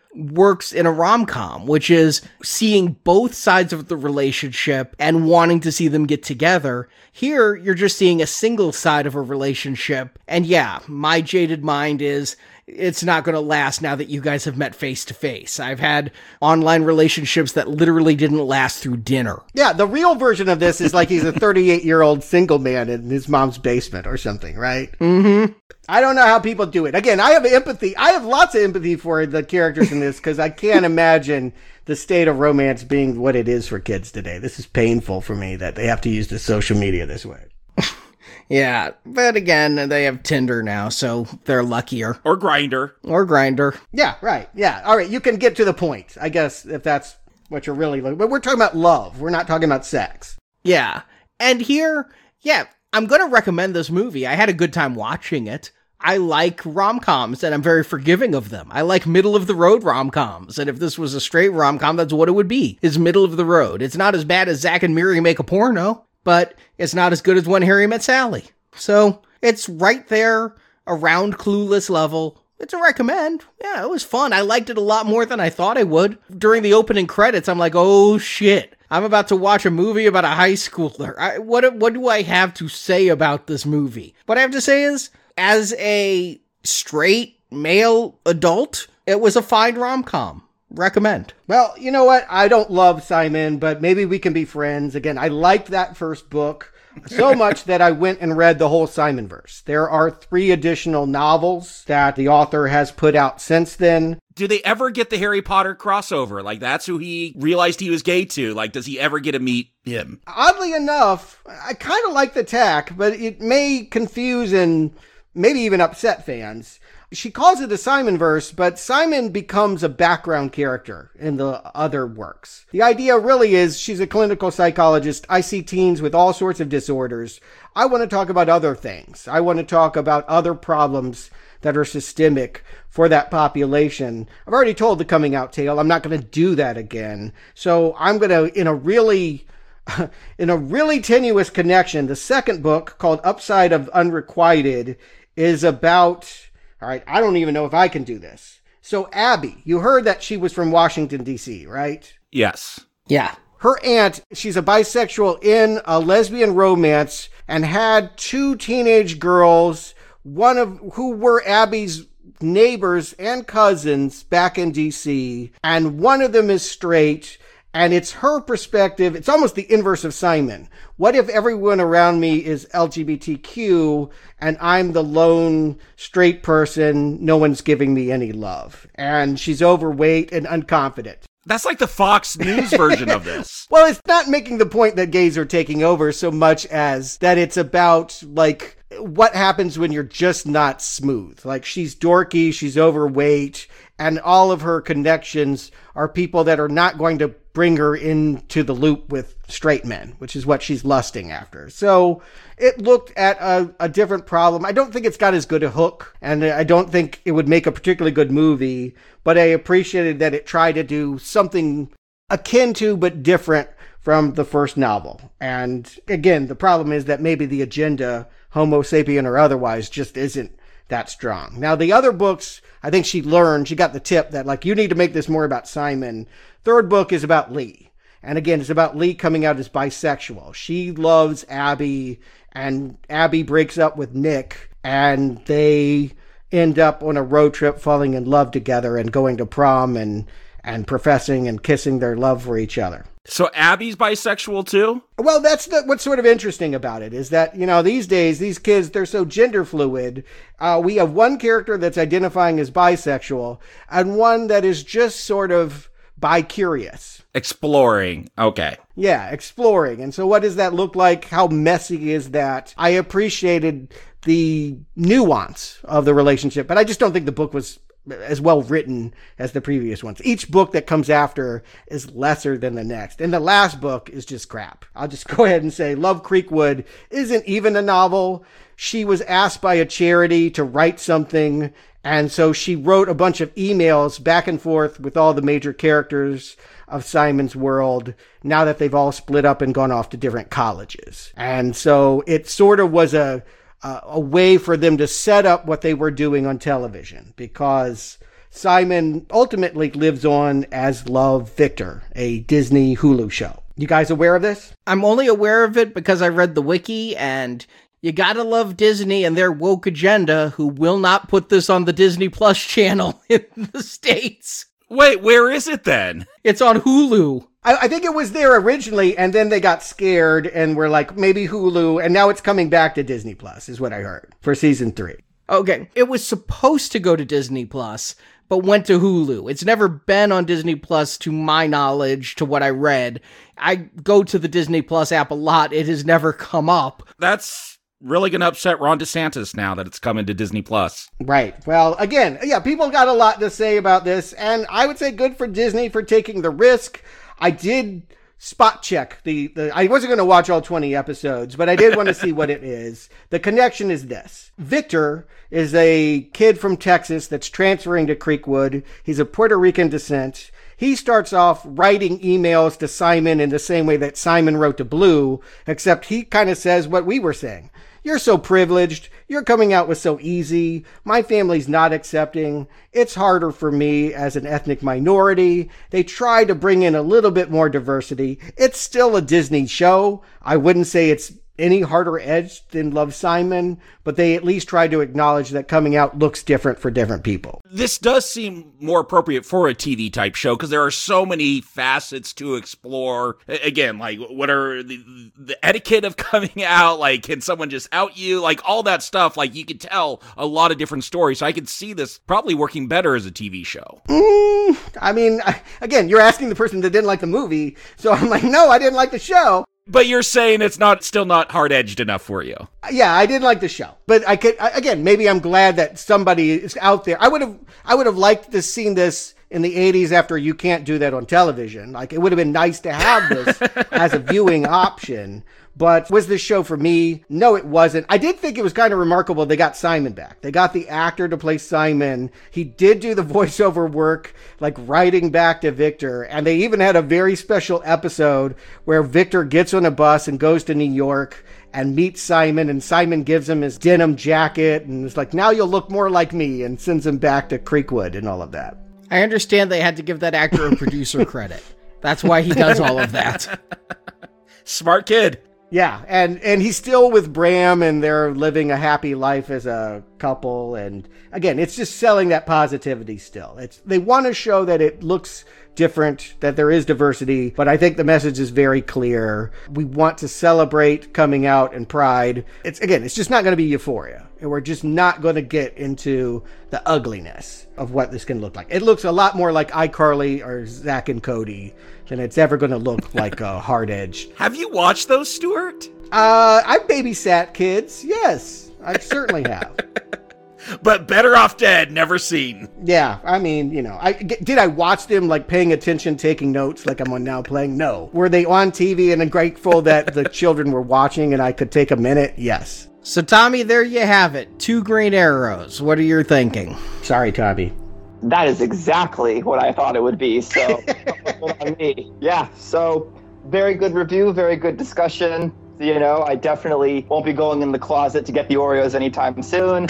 works in a rom-com, which is seeing both sides of the relationship and wanting to see them get together. Here, you're just seeing a single side of a relationship. And yeah, my jaded mind is, it's not going to last now that you guys have met face to face. I've had online relationships that literally didn't last through dinner. Yeah, the real version of this is like he's a thirty-eight-year-old single man in his mom's basement or something, right? Mm-hmm. I don't know how people do it. Again, I have empathy. I have lots of empathy for the characters in this because I can't imagine the state of romance being what it is for kids today. This is painful for me that they have to use the social media this way. Yeah, but again, they have Tinder now, so they're luckier. Or Grindr. Or Grindr. Yeah, right. Yeah. All right. You can get to the point, I guess, if that's what you're really looking. But we're talking about love. We're not talking about sex. Yeah. And here, yeah, I'm going to recommend this movie. I had a good time watching it. I like rom-coms, and I'm very forgiving of them. I like middle-of-the-road rom-coms, and if this was a straight rom-com, that's what it would be. It's middle of the road. It's not as bad as Zack and Miri Make a Porno, but it's not as good as When Harry Met Sally. So, it's right there, around Clueless level. It's a recommend. Yeah, it was fun. I liked it a lot more than I thought I would. During the opening credits, I'm like, oh shit. I'm about to watch a movie about a high schooler. I, what, what do I have to say about this movie? What I have to say is, as a straight male adult, it was a fine rom-com. Recommend. Well, you know what? I don't love Simon, but maybe we can be friends. Again, I liked that first book so much that I went and read the whole Simonverse. There are three additional novels that the author has put out since then. Do they ever get the Harry Potter crossover? Like, that's who he realized he was gay to. Like, does he ever get to meet him? Oddly enough, I kind of like the tack, but it may confuse and maybe even upset fans. She calls it a Simonverse, but Simon becomes a background character in the other works. The idea really is she's a clinical psychologist. I see teens with all sorts of disorders. I want to talk about other things. I want to talk about other problems that are systemic for that population. I've already told the coming out tale. I'm not going to do that again. So I'm going to, in a really... in a really tenuous connection, the second book, called Upside of Unrequited, is about... All right, I don't even know if I can do this. So Abby, you heard that she was from Washington, D C, right? Yes. Yeah. Her aunt, she's a bisexual in a lesbian romance and had two teenage girls, one of who were Abby's neighbors and cousins back in D C, and one of them is straight. And it's her perspective. It's almost the inverse of Simon. What if everyone around me is L G B T Q and I'm the lone straight person? No one's giving me any love. And she's overweight and unconfident. That's like the Fox News version of this. Well, it's not making the point that gays are taking over so much as that it's about, like, what happens when you're just not smooth. Like, she's dorky, she's overweight, and all of her connections are people that are not going to bring her into the loop with straight men, which is what she's lusting after. So it looked at a, a different problem. I don't think it's got as good a hook, and I don't think it would make a particularly good movie, but I appreciated that it tried to do something akin to but different from the first novel. And again, the problem is that maybe the agenda, Homo sapien or otherwise, just isn't that strong. Now, the other books, I think she learned, she got the tip that, like, you need to make this more about Simon. Third book is about Lee. And again, it's about Lee coming out as bisexual. She loves Abby, and Abby breaks up with Nick, and they end up on a road trip falling in love together and going to prom and, and professing and kissing their love for each other. So Abby's bisexual too? Well, that's the, what's sort of interesting about it is that, you know, these days, these kids, they're so gender fluid. Uh, we have one character that's identifying as bisexual and one that is just sort of bi-curious. Exploring. Okay. Yeah, exploring. And so what does that look like? How messy is that? I appreciated the nuance of the relationship, but I just don't think the book was as well written as the previous ones. Each book that comes after is lesser than the next. And the last book is just crap. I'll just go ahead and say Love Creekwood isn't even a novel. She was asked by a charity to write something, and so she wrote a bunch of emails back and forth with all the major characters of Simon's world now that they've all split up and gone off to different colleges. And so it sort of was a Uh, a way for them to set up what they were doing on television, because Simon ultimately lives on as Love Victor, a Disney Hulu show. You guys aware of this? I'm only aware of it because I read the wiki, and you gotta love Disney and their woke agenda, who will not put this on the Disney Plus channel in the States. Wait, where is it then? It's on Hulu. I, I think it was there originally, and then they got scared and were like, maybe Hulu, and now it's coming back to Disney Plus, is what I heard, for season three. Okay, it was supposed to go to Disney Plus, but went to Hulu. It's never been on Disney Plus, to my knowledge, to what I read. I go to the Disney Plus app a lot. It has never come up. That's really going to upset Ron DeSantis now that it's coming to Disney Plus. Right. Well, again, yeah, people got a lot to say about this, and I would say good for Disney for taking the risk. I did spot check the, the I wasn't going to watch all twenty episodes, but I did want to see what it is. The connection is this. Victor is a kid from Texas that's transferring to Creekwood. He's of Puerto Rican descent. He starts off writing emails to Simon in the same way that Simon wrote to Blue, except he kind of says what we were saying. You're so privileged. You're coming out with so easy. My family's not accepting. It's harder for me as an ethnic minority. They try to bring in a little bit more diversity. It's still a Disney show. I wouldn't say it's any harder edged than Love, Simon, but they at least try to acknowledge that coming out looks different for different people. This does seem more appropriate for a T V type show because there are so many facets to explore. Again, like what are the, the etiquette of coming out? Like, can someone just out you? Like all that stuff. Like you could tell a lot of different stories. So I could see this probably working better as a T V show. Mm, I mean, again, you're asking the person that didn't like the movie. So I'm like, no, I didn't like the show. But you're saying it's not still not hard-edged enough for you. Yeah, I didn't like the show. But I could, again, maybe I'm glad that somebody is out there. I would have I would have liked to seen this in the eighties after You Can't Do That on Television. Like, it would have been nice to have this as a viewing option. But was this show for me? No, it wasn't. I did think it was kind of remarkable they got Simon back. They got the actor to play Simon. He did do the voiceover work, like writing back to Victor. And they even had a very special episode where Victor gets on a bus and goes to New York and meets Simon, and Simon gives him his denim jacket and is like, now you'll look more like me, and sends him back to Creekwood and all of that. I understand they had to give that actor a producer credit. That's why he does all of that. Smart kid. Yeah, and, and he's still with Bram, and they're living a happy life as a couple. And again, it's just selling that positivity still. It's they want to show that it looks different, that there is diversity, but I think the message is very clear. We want to celebrate coming out and pride. It's again, it's just not going to be Euphoria. And we're just not going to get into the ugliness of what this can look like. It looks a lot more like iCarly or Zack and Cody than it's ever going to look like a hard-edged. Have you watched those, Stuart? Uh, I've babysat kids. Yes, I certainly have. But Better Off Dead, never seen. Yeah, I mean, you know, I did I watch them like paying attention, taking notes like I'm on Now Playing? No. Were they on T V and I'm grateful that the children were watching and I could take a minute? Yes. So, Tommy, there you have it. Two Green Arrows. What are you thinking? Sorry, Tommy. That is exactly what I thought it would be. So, on me. Yeah, so very good review, very good discussion. You know, I definitely won't be going in the closet to get the Oreos anytime soon.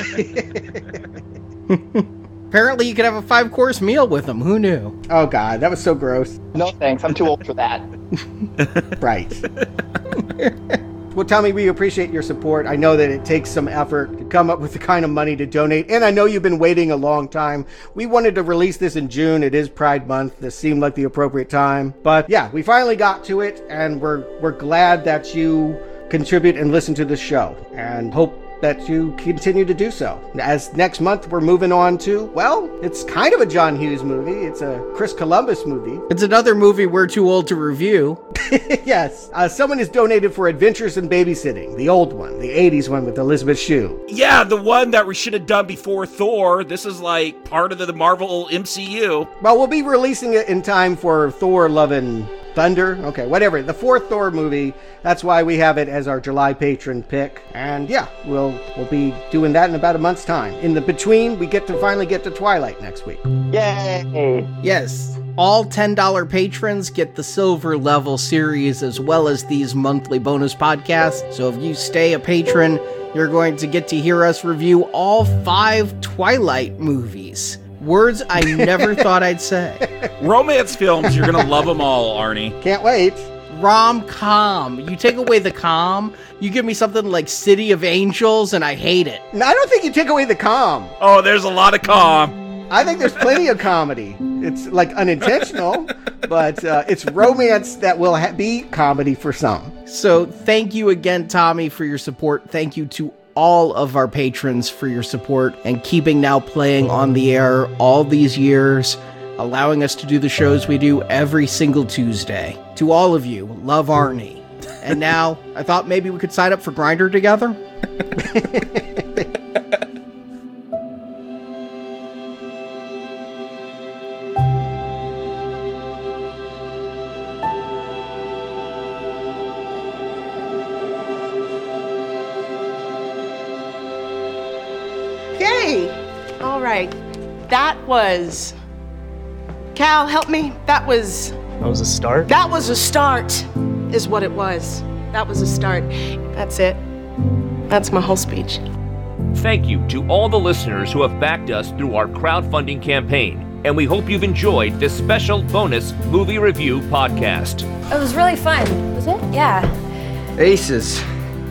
Apparently, you could have a five-course meal with them. Who knew? Oh, God, that was so gross. No, thanks. I'm too old for that. Right. Well, Tommy, we appreciate your support. I know that it takes some effort to come up with the kind of money to donate, and I know you've been waiting a long time. We wanted to release this in June. It is Pride Month. This seemed like the appropriate time. But yeah, we finally got to it, and we're we're glad that you contribute and listen to the show, and hope that you continue to do so. As next month, we're moving on to, well, it's kind of a John Hughes movie. It's a Chris Columbus movie. It's another movie we're too old to review. Yes. Uh, someone has donated for Adventures in Babysitting, the old one, the eighties one with Elizabeth Shue. Yeah, the one that we should have done before Thor. This is like part of the Marvel M C U. Well, we'll be releasing it in time for Thor Love and Thunder. Okay, whatever. The fourth Thor movie. That's why we have it as our July patron pick. And yeah, we'll we'll be doing that in about a month's time. In the between, we get to finally get to Twilight next week. Yay! Yes. All ten dollars patrons get the silver level series as well as these monthly bonus podcasts. So if you stay a patron, you're going to get to hear us review all five Twilight movies. Words I never thought I'd say. Romance films, you're going to love them all, Arnie. Can't wait. Rom-com. You take away the com, you give me something like City of Angels, and I hate it. No, I don't think you take away the calm. Oh, there's a lot of calm. I think there's plenty of comedy. It's like unintentional, but uh, it's romance that will ha- be comedy for some. So thank you again, Tommy, for your support. Thank you to all of our patrons for your support and keeping Now Playing on the air all these years, allowing us to do the shows we do every single Tuesday. To all of you, love Arnie. And now, I thought maybe we could sign up for Grindr together. Hey! All right. That was... Cal, help me. That was... That was a start? That was a start, is what it was. That was a start. That's it. That's my whole speech. Thank you to all the listeners who have backed us through our crowdfunding campaign, and we hope you've enjoyed this special bonus movie review podcast. It was really fun. Was it? Yeah. Aces.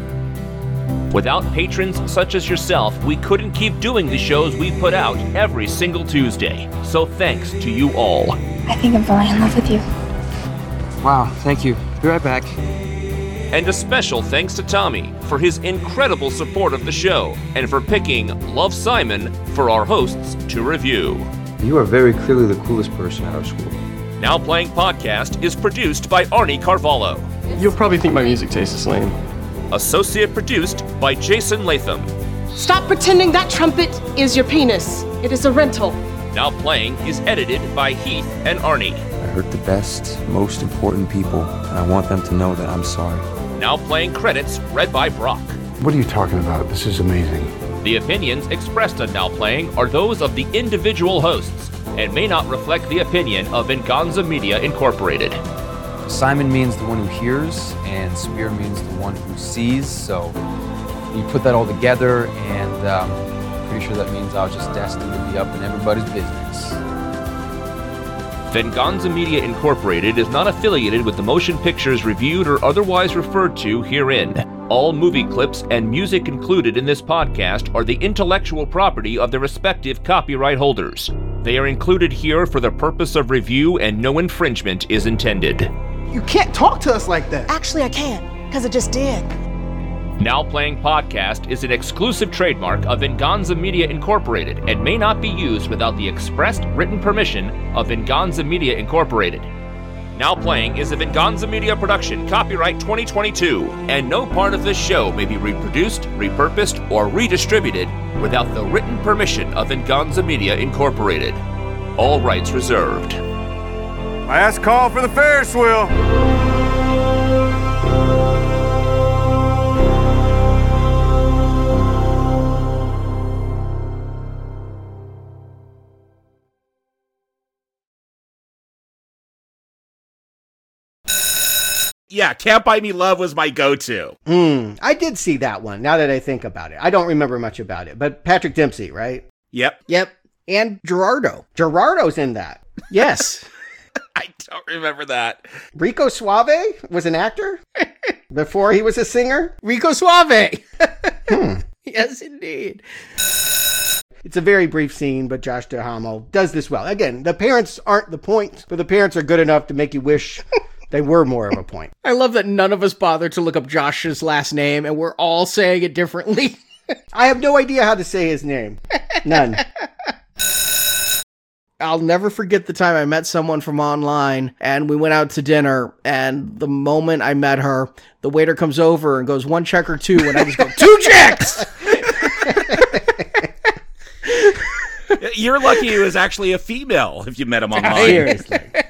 Without patrons such as yourself, we couldn't keep doing the shows we put out every single Tuesday. So thanks to you all. I think I'm falling in love with you. Wow, thank you. Be right back. And a special thanks to Tommy for his incredible support of the show and for picking Love Simon for our hosts to review. You are very clearly the coolest person at our school. Now Playing Podcast is produced by Arnie Carvalho. You'll probably think my music taste is lame. Associate produced by Jason Latham. Stop pretending that trumpet is your penis. It is a rental. Now Playing is edited by Heath and Arnie. I hurt the best, most important people, and I want them to know that I'm sorry. Now Playing credits read by Brock. What are you talking about? This is amazing. The opinions expressed on Now Playing are those of the individual hosts and may not reflect the opinion of Venganza Media Incorporated. Simon means the one who hears, and Spear means the one who sees, so you put that all together, and um, pretty sure that means I was just destined to be up in everybody's business. Venganza Media Incorporated is not affiliated with the motion pictures reviewed or otherwise referred to herein. All movie clips and music included in this podcast are the intellectual property of their respective copyright holders. They are included here for the purpose of review and no infringement is intended. You can't talk to us like that. Actually, I can, because I just did. Now Playing Podcast is an exclusive trademark of Venganza Media Incorporated and may not be used without the expressed written permission of Venganza Media Incorporated. Now Playing is a Venganza Media production, copyright twenty twenty-two, and no part of this show may be reproduced, repurposed, or redistributed without the written permission of Venganza Media Incorporated. All rights reserved. Last call for the Ferris wheel. Yeah, Can't Buy Me Love was my go-to. Mm, I did see that one, now that I think about it. I don't remember much about it, but Patrick Dempsey, right? Yep. Yep. And Gerardo. Gerardo's in that. Yes. I don't remember that. Rico Suave was an actor before he was a singer. Rico Suave. hmm. Yes, indeed. It's a very brief scene, but Josh Duhamel does this well. Again, the parents aren't the point, but the parents are good enough to make you wish they were more of a point. I love that none of us bothered to look up Josh's last name, and we're all saying it differently. I have no idea how to say his name. None. I'll never forget the time I met someone from online, and we went out to dinner, and the moment I met her, the waiter comes over and goes, one check or two, and I just go, two checks! You're lucky it was actually a female if you met him online. Seriously.